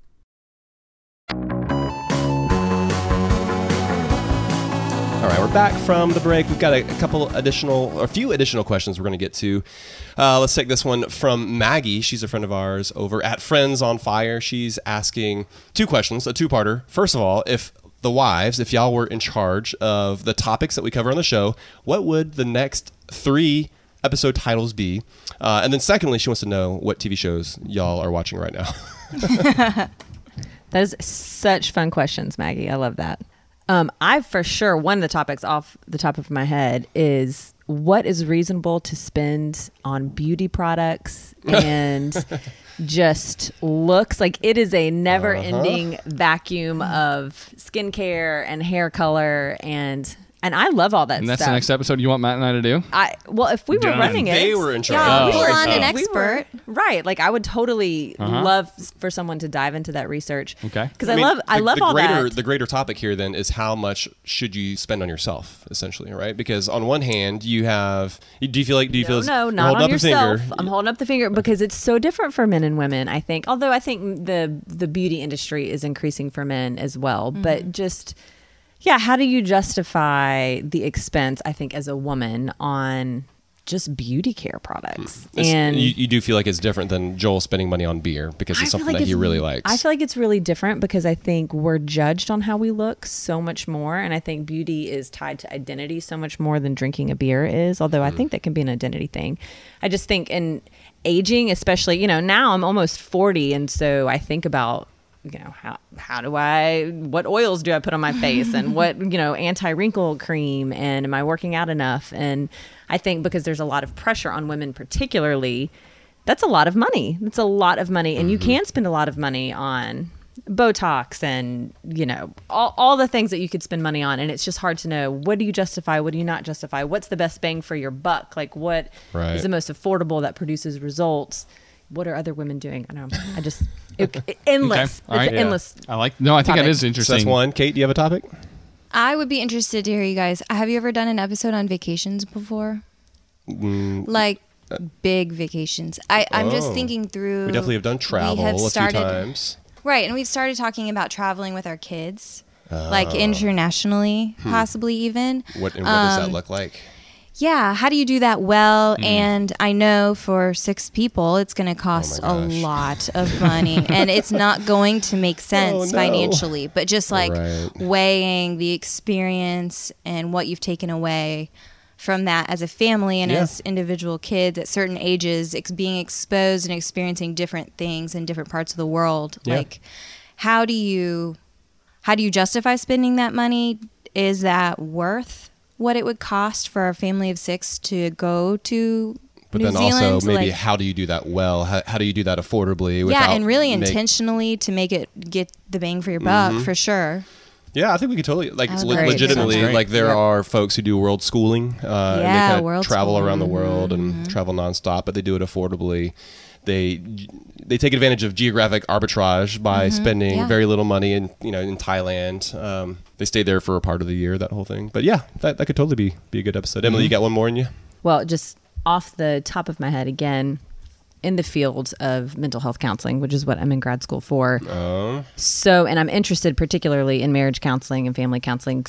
All right, we're back from the break. We've got a, a couple additional, or a few additional questions we're going to get to. Uh, let's take this one from Maggie. She's a friend of ours over at Friends on Fire. She's asking two questions, a two-parter. First of all, if the wives, if y'all were in charge of the topics that we cover on the show, what would the next three episode titles be? Uh, and then secondly, she wants to know what T V shows y'all are watching right now. That is such fun questions, Maggie. I love that. Um, I for sure, one of the topics off the top of my head is what is reasonable to spend on beauty products and just looks. Like it is a never ending uh-huh. vacuum of skincare and hair color and And I love all that and that's stuff. The next episode you want Matt and I to do? I Well, if we were Done. running it. They were in charge. Yeah, Oh. we want Oh. an expert. We were- right. Like I would totally Uh-huh. love for someone to dive into that research. Okay. Because I, I love I the, love the all greater, that. The greater topic here then is how much should you spend on yourself, essentially, right? Because on one hand, you have. Do you feel like? Do you no, feel? as- no, you're not holding on up a yourself. finger. I'm holding up the finger because it's so different for men and women, I think. Although I think the the beauty industry is increasing for men as well. Mm-hmm. But just, Yeah, how do you justify the expense, I think, as a woman on just beauty care products? It's- And you, you do feel like it's different than Joel spending money on beer because I it's feel something like that he it's- really likes. I feel like it's really different because I think we're judged on how we look so much more. And I think beauty is tied to identity so much more than drinking a beer is, although I think that can be an identity thing. I just think in aging, especially, you know, now I'm almost forty. And so I think about, you know, how how do I, what oils do I put on my face and what, you know, anti-wrinkle cream, and am I working out enough? And I think because there's a lot of pressure on women particularly, that's a lot of money. That's a lot of money. And you can spend a lot of money on Botox and, you know, all, all the things that you could spend money on. And it's just hard to know, what do you justify? What do you not justify? What's the best bang for your buck? Like what Right. is the most affordable that produces results? What are other women doing? I don't know. I just, it, it- endless. Okay. All right. It's Yeah. endless. I like. No, I think that Topic. is So interesting. that's one. Kate, do you have a topic? I would be interested to hear you guys. Have you ever done an episode on vacations before? Mm, Like big vacations. I, I'm just Oh. thinking through. we definitely have done travel have a started- few times. Right, and we've started talking about traveling with our kids, like Oh. internationally, possibly even. What, and what does that Um, look like? Yeah, how do you do that well? And I know for six people, it's going to cost Oh my a gosh. lot of money, and it's not going to make sense Oh, no. financially. But just like Right. weighing the experience and what you've taken away from that as a family and Yeah. as individual kids at certain ages, ex- being exposed and experiencing different things in different parts of the world. Yeah. Like, how do you how do you justify spending that money? Is that worth what it would cost for a family of six to go to But New then Zealand? also maybe Like- how do you do that well? How, how do you do that affordably? yeah, without and really make- intentionally to make it get the bang for your buck, Mm-hmm. for sure. Yeah, I think we could totally like That le- would be great. legitimately. Sounds great. Like there Yep. are folks who do world schooling, uh, and they Yeah, kind of world travel schooling. around the world and travel nonstop, but they do it affordably. They they take advantage of geographic arbitrage by spending yeah. very little money in you know in Thailand. Um, they stay there for a part of the year, that whole thing. But yeah, that, that could totally be be a good episode. Emily, you got one more in you? Well, just off the top of my head, again, in the field of mental health counseling, which is what I'm in grad school for. Oh, So, and I'm interested particularly in marriage counseling and family counseling.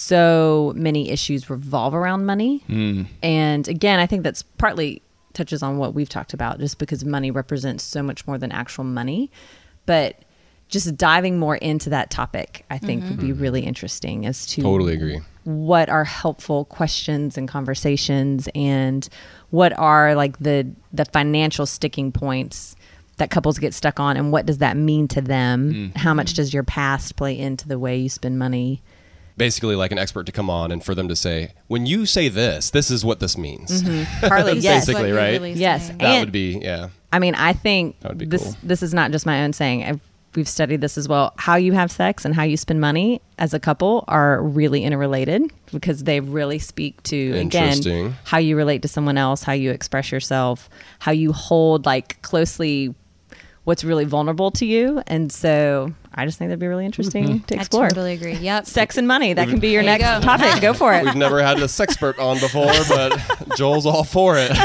So many issues revolve around money. And again, I think that's partly touches on what we've talked about, just because money represents so much more than actual money. But just diving more into that topic, I think would be really interesting as to totally agree. what are helpful questions and conversations, and what are like the the financial sticking points that couples get stuck on, and what does that mean to them? How much does your past play into the way you spend money? Basically, like an expert to come on and for them to say, when you say this, this is what this means. Partly, This is yes. what Basically, you're right? really Yes. saying. That And- would be yeah. I mean, I think That would be this cool. this is not just my own saying. I've, we've studied this as well. How you have sex and how you spend money as a couple are really interrelated, because they really speak to, again, Interesting. how you relate to someone else, how you express yourself, how you hold like closely what's really vulnerable to you. And so I just think that'd be really interesting to I explore. totally agree. Yep. Sex and money, that can be your There you next go. topic. Go for it. We've never had a sexpert on before, but Joel's all for it.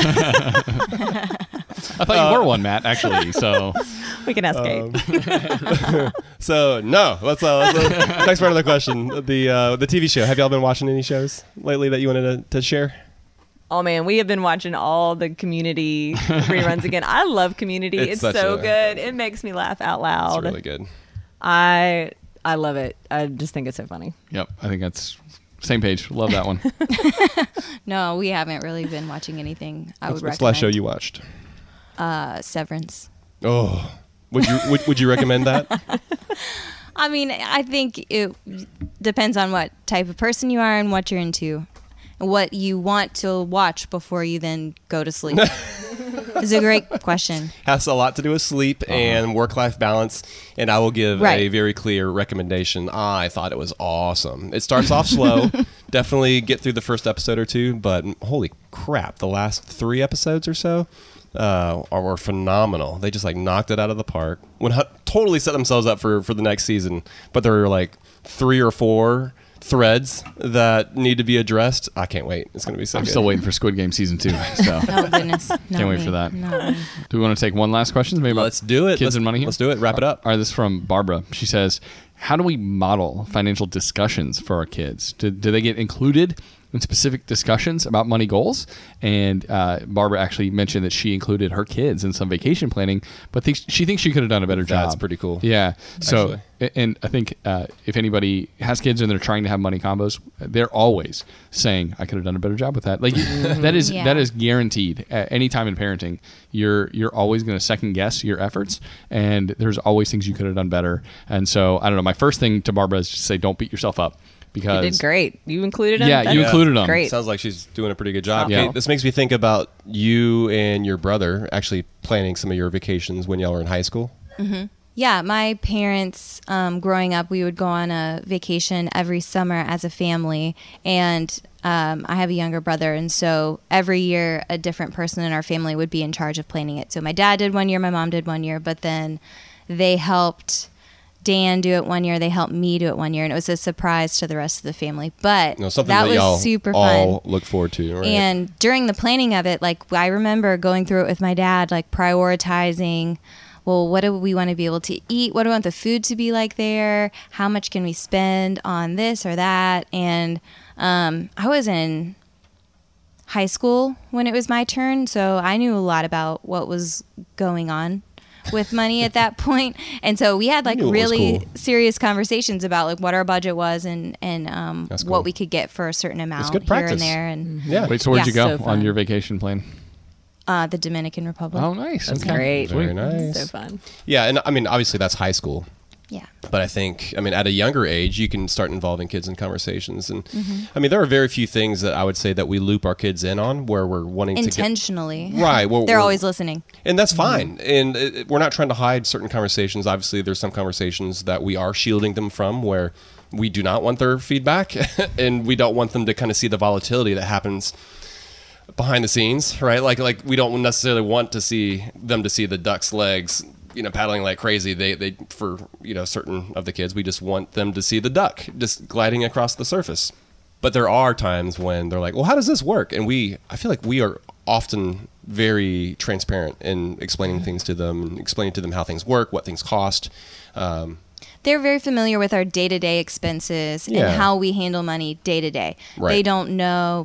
I thought you were one, Matt. Actually, so We can ask Um, Kate. So no, let's, uh, let's uh, next part of the question. The uh, the T V show. Have y'all been watching any shows lately that you wanted to, to share? Oh man, we have been watching all the Community reruns again. I love Community. It's It's, such so a- good. It makes me laugh out It's loud. really good. I I love it. I just think it's so funny. yep. I think that's same page. Love that one. No, we haven't really been watching anything. I What's, would what's the last show recommend. you watched? Uh, Severance. Oh, would you would, would you recommend that? I mean, I think it depends on what type of person you are and what you're into, and what you want to watch before you then go to sleep. It's a great question. Has a lot to do with sleep and work-life balance, and I will give a Right. very clear recommendation. I thought it was awesome. It starts off slow. Definitely get through the first episode or two, but holy crap, the last three episodes or so uh, are were phenomenal. They just like knocked it out of the park. When totally set themselves up for for the next season, but there were like three or four threads that need to be addressed. I can't wait. It's going to be so I'm good. still waiting for Squid Game season two. So Oh goodness! Can't wait for that. Do we want to take one last question? Maybe about Let's do it. Kids let's, and money here? Let's do it. Wrap it up. All right, this is from Barbara. She says, how do we model financial discussions for our kids? Do, do they get included in specific discussions about money goals? And uh, Barbara actually mentioned that she included her kids in some vacation planning, but thinks, she thinks she could have done a better job. That's pretty cool. Yeah. So, Actually. and I think uh, if anybody has kids and they're trying to have money combos, they're always saying, I could have done a better job with that. Like that is, Yeah. that is guaranteed. At any time in parenting, you're, you're always going to second guess your efforts, and there's always things you could have done better. And so, I don't know, my first thing to Barbara is just say, don't beat yourself up. Because You did great. You included them. Yeah, That's you included them. Great. Sounds like she's doing a pretty good job. Yeah. Okay, this makes me think about you and your brother actually planning some of your vacations when y'all were in high school. Yeah, my parents, um, growing up, we would go on a vacation every summer as a family. And um, I have a younger brother. And so every year, a different person in our family would be in charge of planning it. So my dad did one year, my mom did one year, but then they helped Dan do it one year. They helped me do it one year. And it was a surprise to the rest of the family. But You know, something that that, was y'all super all fun. look forward to, right? And during the planning of it, like I remember going through it with my dad, like prioritizing, well, what do we want to be able to eat? What do we want the food to be like there? How much can we spend on this or that? And um, I was in high school when it was my turn, so I knew a lot about what was going on with money at that point. And so we had like knew it was really cool. serious conversations about like what our budget was and, and um, That's cool. what we could get for a certain amount good here practice. and there. And yeah. Wait, so where'd Yeah, you go so on fun. your vacation plan? uh, the Dominican Republic. Oh, nice. That's Okay. great. Very Sweet. nice. So fun. Yeah, and I mean, obviously that's high school. Yeah. But I think, I mean, at a younger age, you can start involving kids in conversations. And Mm-hmm. I mean, there are very few things that I would say that we loop our kids in on where we're wanting to get. Intentionally. Right. Well, They're we're- always listening. And that's fine. And it, we're not trying to hide certain conversations. Obviously, there's some conversations that we are shielding them from where we do not want their feedback and we don't want them to kind of see the volatility that happens behind the scenes, right? Like, like we don't necessarily want to see them to see the duck's legs, you know, paddling like crazy. They, they, for, you know, certain of the kids, we just want them to see the duck just gliding across the surface. But there are times when they're like, well, how does this work? And we, I feel like we are often very transparent in explaining things to them and explaining to them how things work, what things cost. Um, They're very familiar with our day-to-day expenses Yeah. and how we handle money day-to-day. Right. They don't know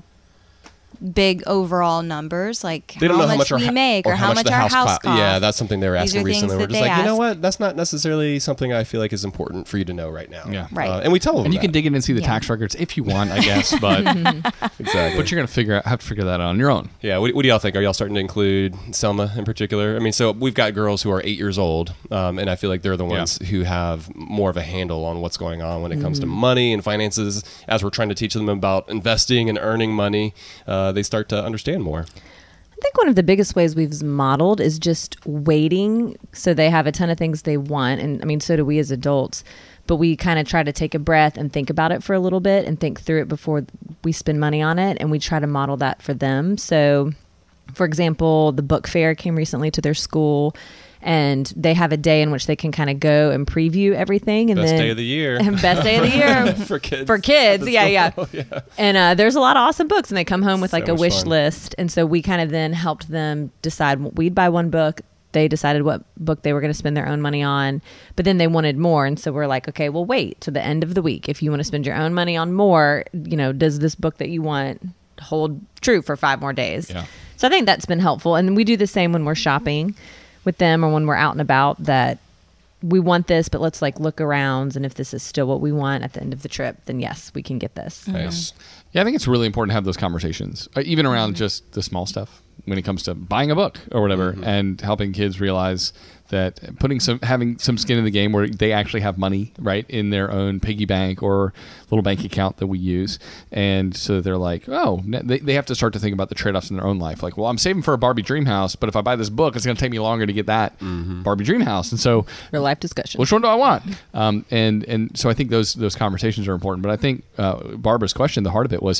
big overall numbers, like They don't how know how much much our we ha- make or, how much the our house co- costs. Yeah, that's something they were These asking are things recently. We're that just they like, you know ask. what? That's not necessarily something I feel like is important for you to know right now. Yeah. Right. Uh, and we tell them And you that. can dig in and see the Yeah. tax records if you want, I guess, but Exactly. but you're gonna figure out have to figure that out on your own. Yeah, what, what do y'all think? Are y'all starting to include Selma in particular? I mean, so we've got girls who are eight years old, um, and I feel like they're the Yeah. ones who have more of a handle on what's going on when it comes to money and finances. As we're trying to teach them about investing and earning money, uh, they start to understand more. I think one of the biggest ways we've modeled is just waiting. So they have a ton of things they want. And I mean, so do we as adults. But we kind of try to take a breath and think about it for a little bit and think through it before we spend money on it. And we try to model that for them. So, for example, the book fair came recently to their school. And they have a day in which they can kind of go and preview everything. And Best then, day of the year. Best day of the year. for kids. For kids, yeah, yeah, yeah. And uh, there's a lot of awesome books, and they come home with So like a much wish fun. list. And so we kind of then helped them decide. We'd buy one book. They decided what book they were going to spend their own money on, but then they wanted more. And so we're like, okay, well, wait to the end of the week. If you want to spend your own money on more, you know, does this book that you want hold true for five more days? Yeah. So I think that's been helpful. And we do the same when we're shopping with them or when we're out and about, that we want this, but let's like look around. And if this is still what we want at the end of the trip, then yes, we can get this. Nice. Yeah, I think it's really important to have those conversations, uh, even around just the small stuff when it comes to buying a book or whatever, and helping kids realize that putting some having some skin in the game where they actually have money right in their own piggy bank or little bank account that we use, and so they're like, oh, they, they have to start to think about the trade-offs in their own life. Like, well, I'm saving for a Barbie dream house, but if I buy this book, it's going to take me longer to get that Barbie dream house, and so Real life discussion. which one do I want? Um, and and so I think those those conversations are important. But I think uh, Barbara's question, the heart of it was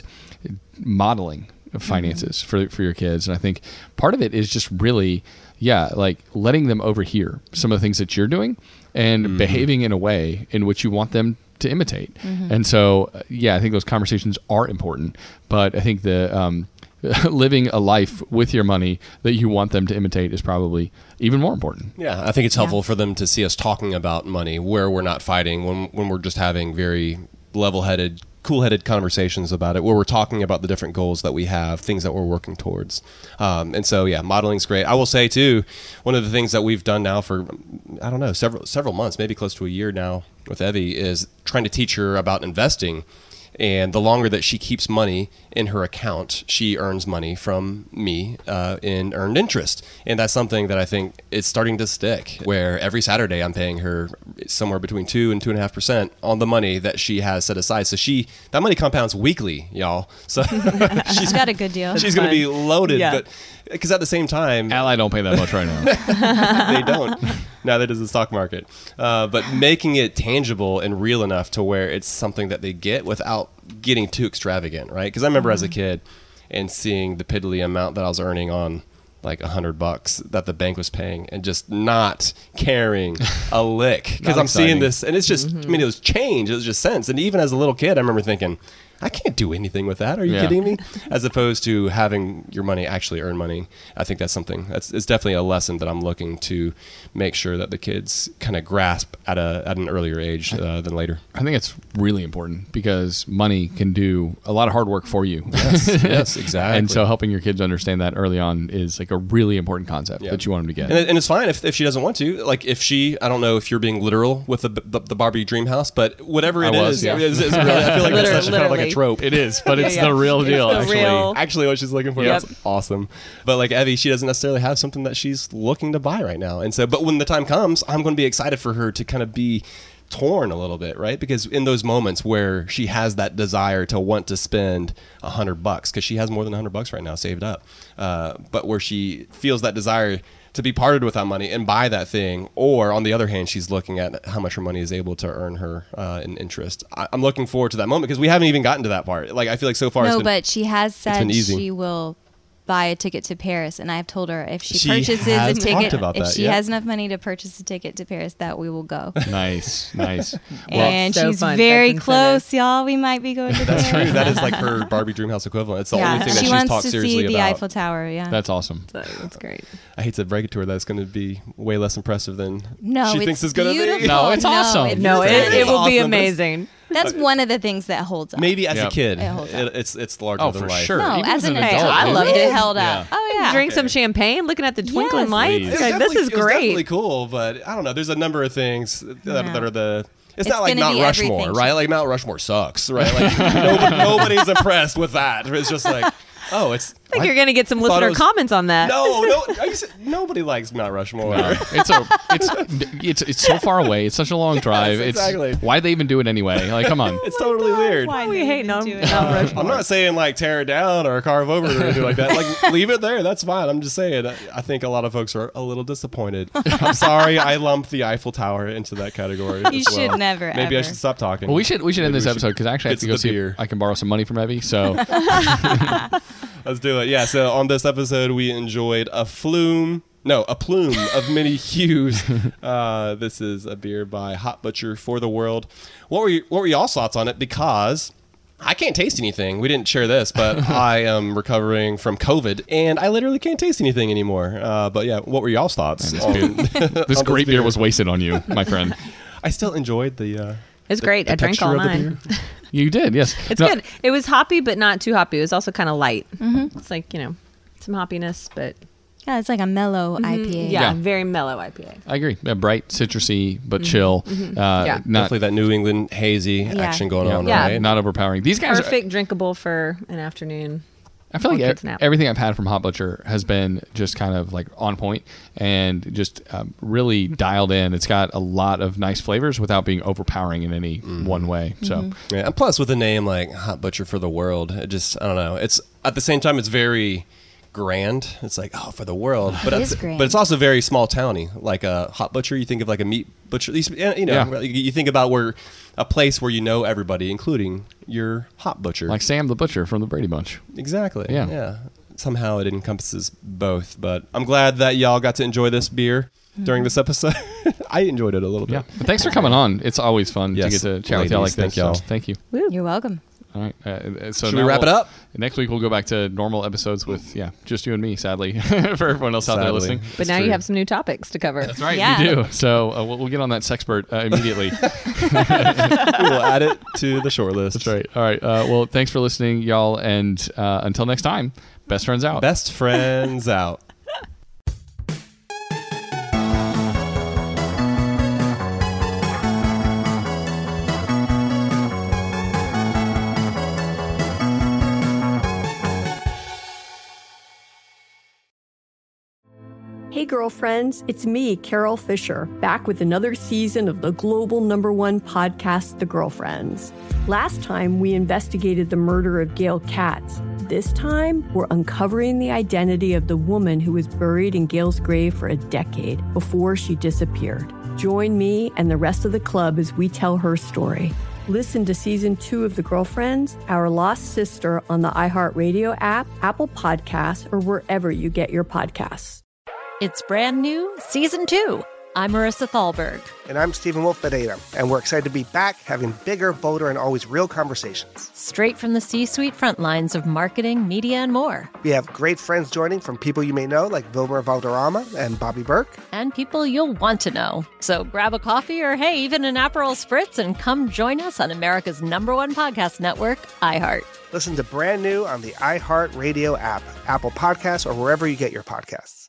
modeling of finances for for your kids, and I think part of it is just really, yeah, like letting them overhear some of the things that you're doing and behaving in a way in which you want them to imitate. And so, uh, yeah, I think those conversations are important. But I think the um, living a life with your money that you want them to imitate is probably even more important. Yeah, I think it's helpful for them to see us talking about money where we're not fighting, when when we're just having very level-headed, cool-headed conversations about it, where we're talking about the different goals that we have, things that we're working towards. Um, and so, yeah, modeling's great. I will say, too, one of the things that we've done now for, I don't know, several several months, maybe close to a year now with Evie, is trying to teach her about investing. And the longer that she keeps money in her account, she earns money from me uh, in earned interest. And that's something that I think is starting to stick, where every Saturday I'm paying her somewhere between two and two and a half percent on the money that she has set aside. So she, that money compounds weekly, y'all. So She's got a good deal. she's going to be loaded. Yeah. But because at the same time, Ally don't pay that much right now. they don't. Neither does the stock market. Uh, but making it tangible and real enough to where it's something that they get without getting too extravagant, right? Because I remember mm-hmm. as a kid and seeing the piddly amount that I was earning on like a hundred bucks that the bank was paying and just not caring a lick because I'm exciting. Seeing this and it's just, mm-hmm. I mean, it was change. It was just sense. And even as a little kid, I remember thinking, I can't do anything with that. Are you yeah. kidding me? As opposed to having your money actually earn money. I think that's something that's it's definitely a lesson that I'm looking to make sure that the kids kind of grasp at a at an earlier age uh, than later. I think it's really important because money can do a lot of hard work for you. Yes, yes, exactly. And so helping your kids understand that early on is like a really important concept yeah. that you want them to get. And, and it's fine if, if she doesn't want to. Like if she, I don't know if you're being literal with the the, the Barbie dream house, but whatever it I was, is, yeah. is, is really, I feel like that's such kind of like a trope. It is, but it's yeah, yeah. the real deal. It's the actually, real- actually, what she's looking for. Yep. That's awesome. But like Evie, she doesn't necessarily have something that she's looking to buy right now. And so, but when the time comes, I'm going to be excited for her to kind of be torn a little bit, right? Because in those moments where she has that desire to want to spend a hundred bucks, because she has more than a hundred bucks right now saved up, uh, but where she feels that desire to be parted with that money and buy that thing, or on the other hand, she's looking at how much her money is able to earn her uh, in interest. I- I'm looking forward to that moment because we haven't even gotten to that part. Like I feel like so far, No, it's been, but she has said been easy. she will buy a ticket to Paris, and I've told her if she, She purchases has a talked ticket, about if that, she yeah. has enough money to purchase a ticket to Paris, that we will go. nice, nice. and so she's fun. very That's close, y'all. We might be going to That's Paris. true. That is like her Barbie dream house equivalent. It's the yeah, only thing that she she's wants talked to seriously see the about. Eiffel Tower. Yeah, That's awesome. So that's great. I hate to break it to her that it's going to be way less impressive than no, she it's thinks it's going to be. beautiful. No, it's awesome. it's No, it, really it will be awesome, but it's- amazing. That's one of the things that holds up. Maybe as Yep. a kid, It holds up. it, it's it's larger Oh, than for life. sure. No, Even as an adult, adult, I dude. loved it held Yeah. up. Oh yeah, Drink some champagne, looking at the twinkling Yes. lights. Please. It was Like, this definitely- is it was definitely great. cool, but I don't know. There's a number of things that, Yeah. that are the. It's, It's not like gonna Mount be Rushmore, everything. right? Like Mount Rushmore sucks, right? Like nobody, nobody's impressed with that. It's just like, oh, it's. I think you're going to get some thought it listener was- comments on that. No, no, are you se- nobody likes Mount Rushmore. No, it's a it's it's it's so far away. It's such a long drive. Yes, exactly. It's why they even do it anyway? Like, come on. It's totally weird. Why are we hating on do it? Mount Rushmore? I'm not saying like tear it down or carve over it or anything like that. Like leave it there. That's fine. I'm just saying. I, I think a lot of folks are a little disappointed. I'm sorry. I lumped the Eiffel Tower into that category. You as well. should never, Maybe I ever. should stop talking. Well, we should we should end Maybe this we episode because actually I have get to to go the see beer. if I can borrow some money from Evie. So Let's do it. Yeah. So on this episode, we enjoyed a flume. No, a plume of many hues. Uh, this is a beer by Hot Butcher for the World. What were you, what were y'all's thoughts on it? Because I can't taste anything. We didn't share this, but I am recovering from COVID, and I literally can't taste anything anymore. Uh, but yeah, what were y'all's thoughts? this, on- beer, this on great beer was wasted on you, my friend. I still enjoyed the. Uh, It's the- great. the I drank all texture of the mine. beer. You did, yes. It's No, good. It was hoppy, but not too hoppy. It was also kind of light. Mm-hmm. It's like, you know, some hoppiness, but Yeah, it's like a mellow I P A. yeah, Yeah. very mellow I P A. I agree. Yeah, bright, citrusy, but chill. Uh, Yeah. Not Definitely that New England hazy Yeah. action going yeah, on, Yeah. right? not overpowering. These guys, are, Perfect drinkable for an afternoon. I feel like or e- kids nap. everything I've had from Hot Butcher has been just kind of like on point and just um, really dialed in. It's got a lot of nice flavors without being overpowering in any one way. So Yeah, and plus with a name like Hot Butcher for the World, it just I don't know. It's at the same time it's very grand. It's like oh for the world, but It it's, is grand. but it's also very small towny. Like a Hot Butcher, you think of like a meat butcher. These you know Yeah. you you think about where a place where you know everybody, including your Hot Butcher. like Sam the Butcher from the Brady Bunch. exactly. Yeah. Yeah. Somehow it encompasses both, but I'm glad that y'all got to enjoy this beer during this episode. I enjoyed it a little bit. Yeah. But thanks for coming on. It's always fun Yes. to get to chat with y'all like Ladies, this. thank y'all. So thank you. You're welcome. All right. Uh, so Should now we wrap we'll- it up? Next week we'll go back to normal episodes with yeah, just you and me. Sadly, for everyone else out there Sadly. listening. But It's now true. you have some new topics to cover. That's right. Yeah. You do. So uh, we'll, we'll get on that sexpert uh, immediately. We will add it to the short list. That's right. All right. Uh, well, thanks for listening, y'all, and uh, until next time, best friends out. Best friends out. Hey, girlfriends, it's me, Carol Fisher, back with another season of the global number one podcast, The Girlfriends. Last time, we investigated the murder of Gail Katz. This time, we're uncovering the identity of the woman who was buried in Gail's grave for a decade before she disappeared. Join me and the rest of the club as we tell her story. Listen to season two of The Girlfriends, Our Lost Sister on the iHeartRadio app, Apple Podcasts, or wherever you get your podcasts. It's brand new, season two. I'm Marissa Thalberg. And I'm Stephen Wolf Bedeta, and we're excited to be back having bigger, bolder, and always real conversations. Straight from the C-suite front lines of marketing, media, and more. We have great friends joining from people you may know, like Vilmer Valderrama and Bobby Burke. And people you'll want to know. So grab a coffee or, hey, even an Aperol Spritz and come join us on America's number one podcast network, iHeart. Listen to brand new on the iHeartRadio app, Apple Podcasts, or wherever you get your podcasts.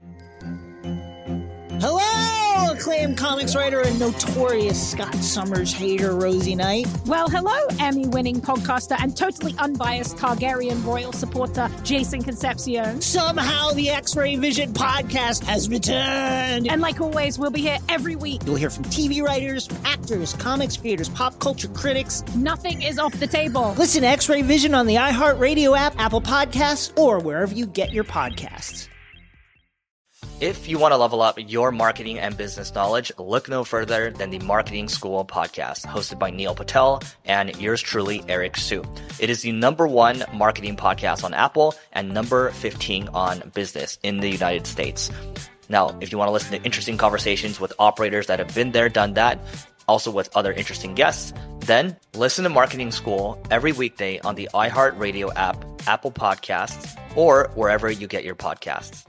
Hello, acclaimed comics writer and notorious Scott Summers hater, Rosie Knight. Well, hello, Emmy-winning podcaster and totally unbiased Targaryen royal supporter, Jason Concepcion. Somehow the X-Ray Vision podcast has returned. And like always, we'll be here every week. You'll hear from T V writers, actors, comics creators, pop culture critics. Nothing is off the table. Listen to X-Ray Vision on the iHeartRadio app, Apple Podcasts, or wherever you get your podcasts. If you want to level up your marketing and business knowledge, look no further than the Marketing School podcast, hosted by Neil Patel and yours truly, Eric Su. It is the number one marketing podcast on Apple and number fifteen on business in the United States. Now, if you want to listen to interesting conversations with operators that have been there, done that, also with other interesting guests, then listen to Marketing School every weekday on the iHeartRadio app, Apple Podcasts, or wherever you get your podcasts.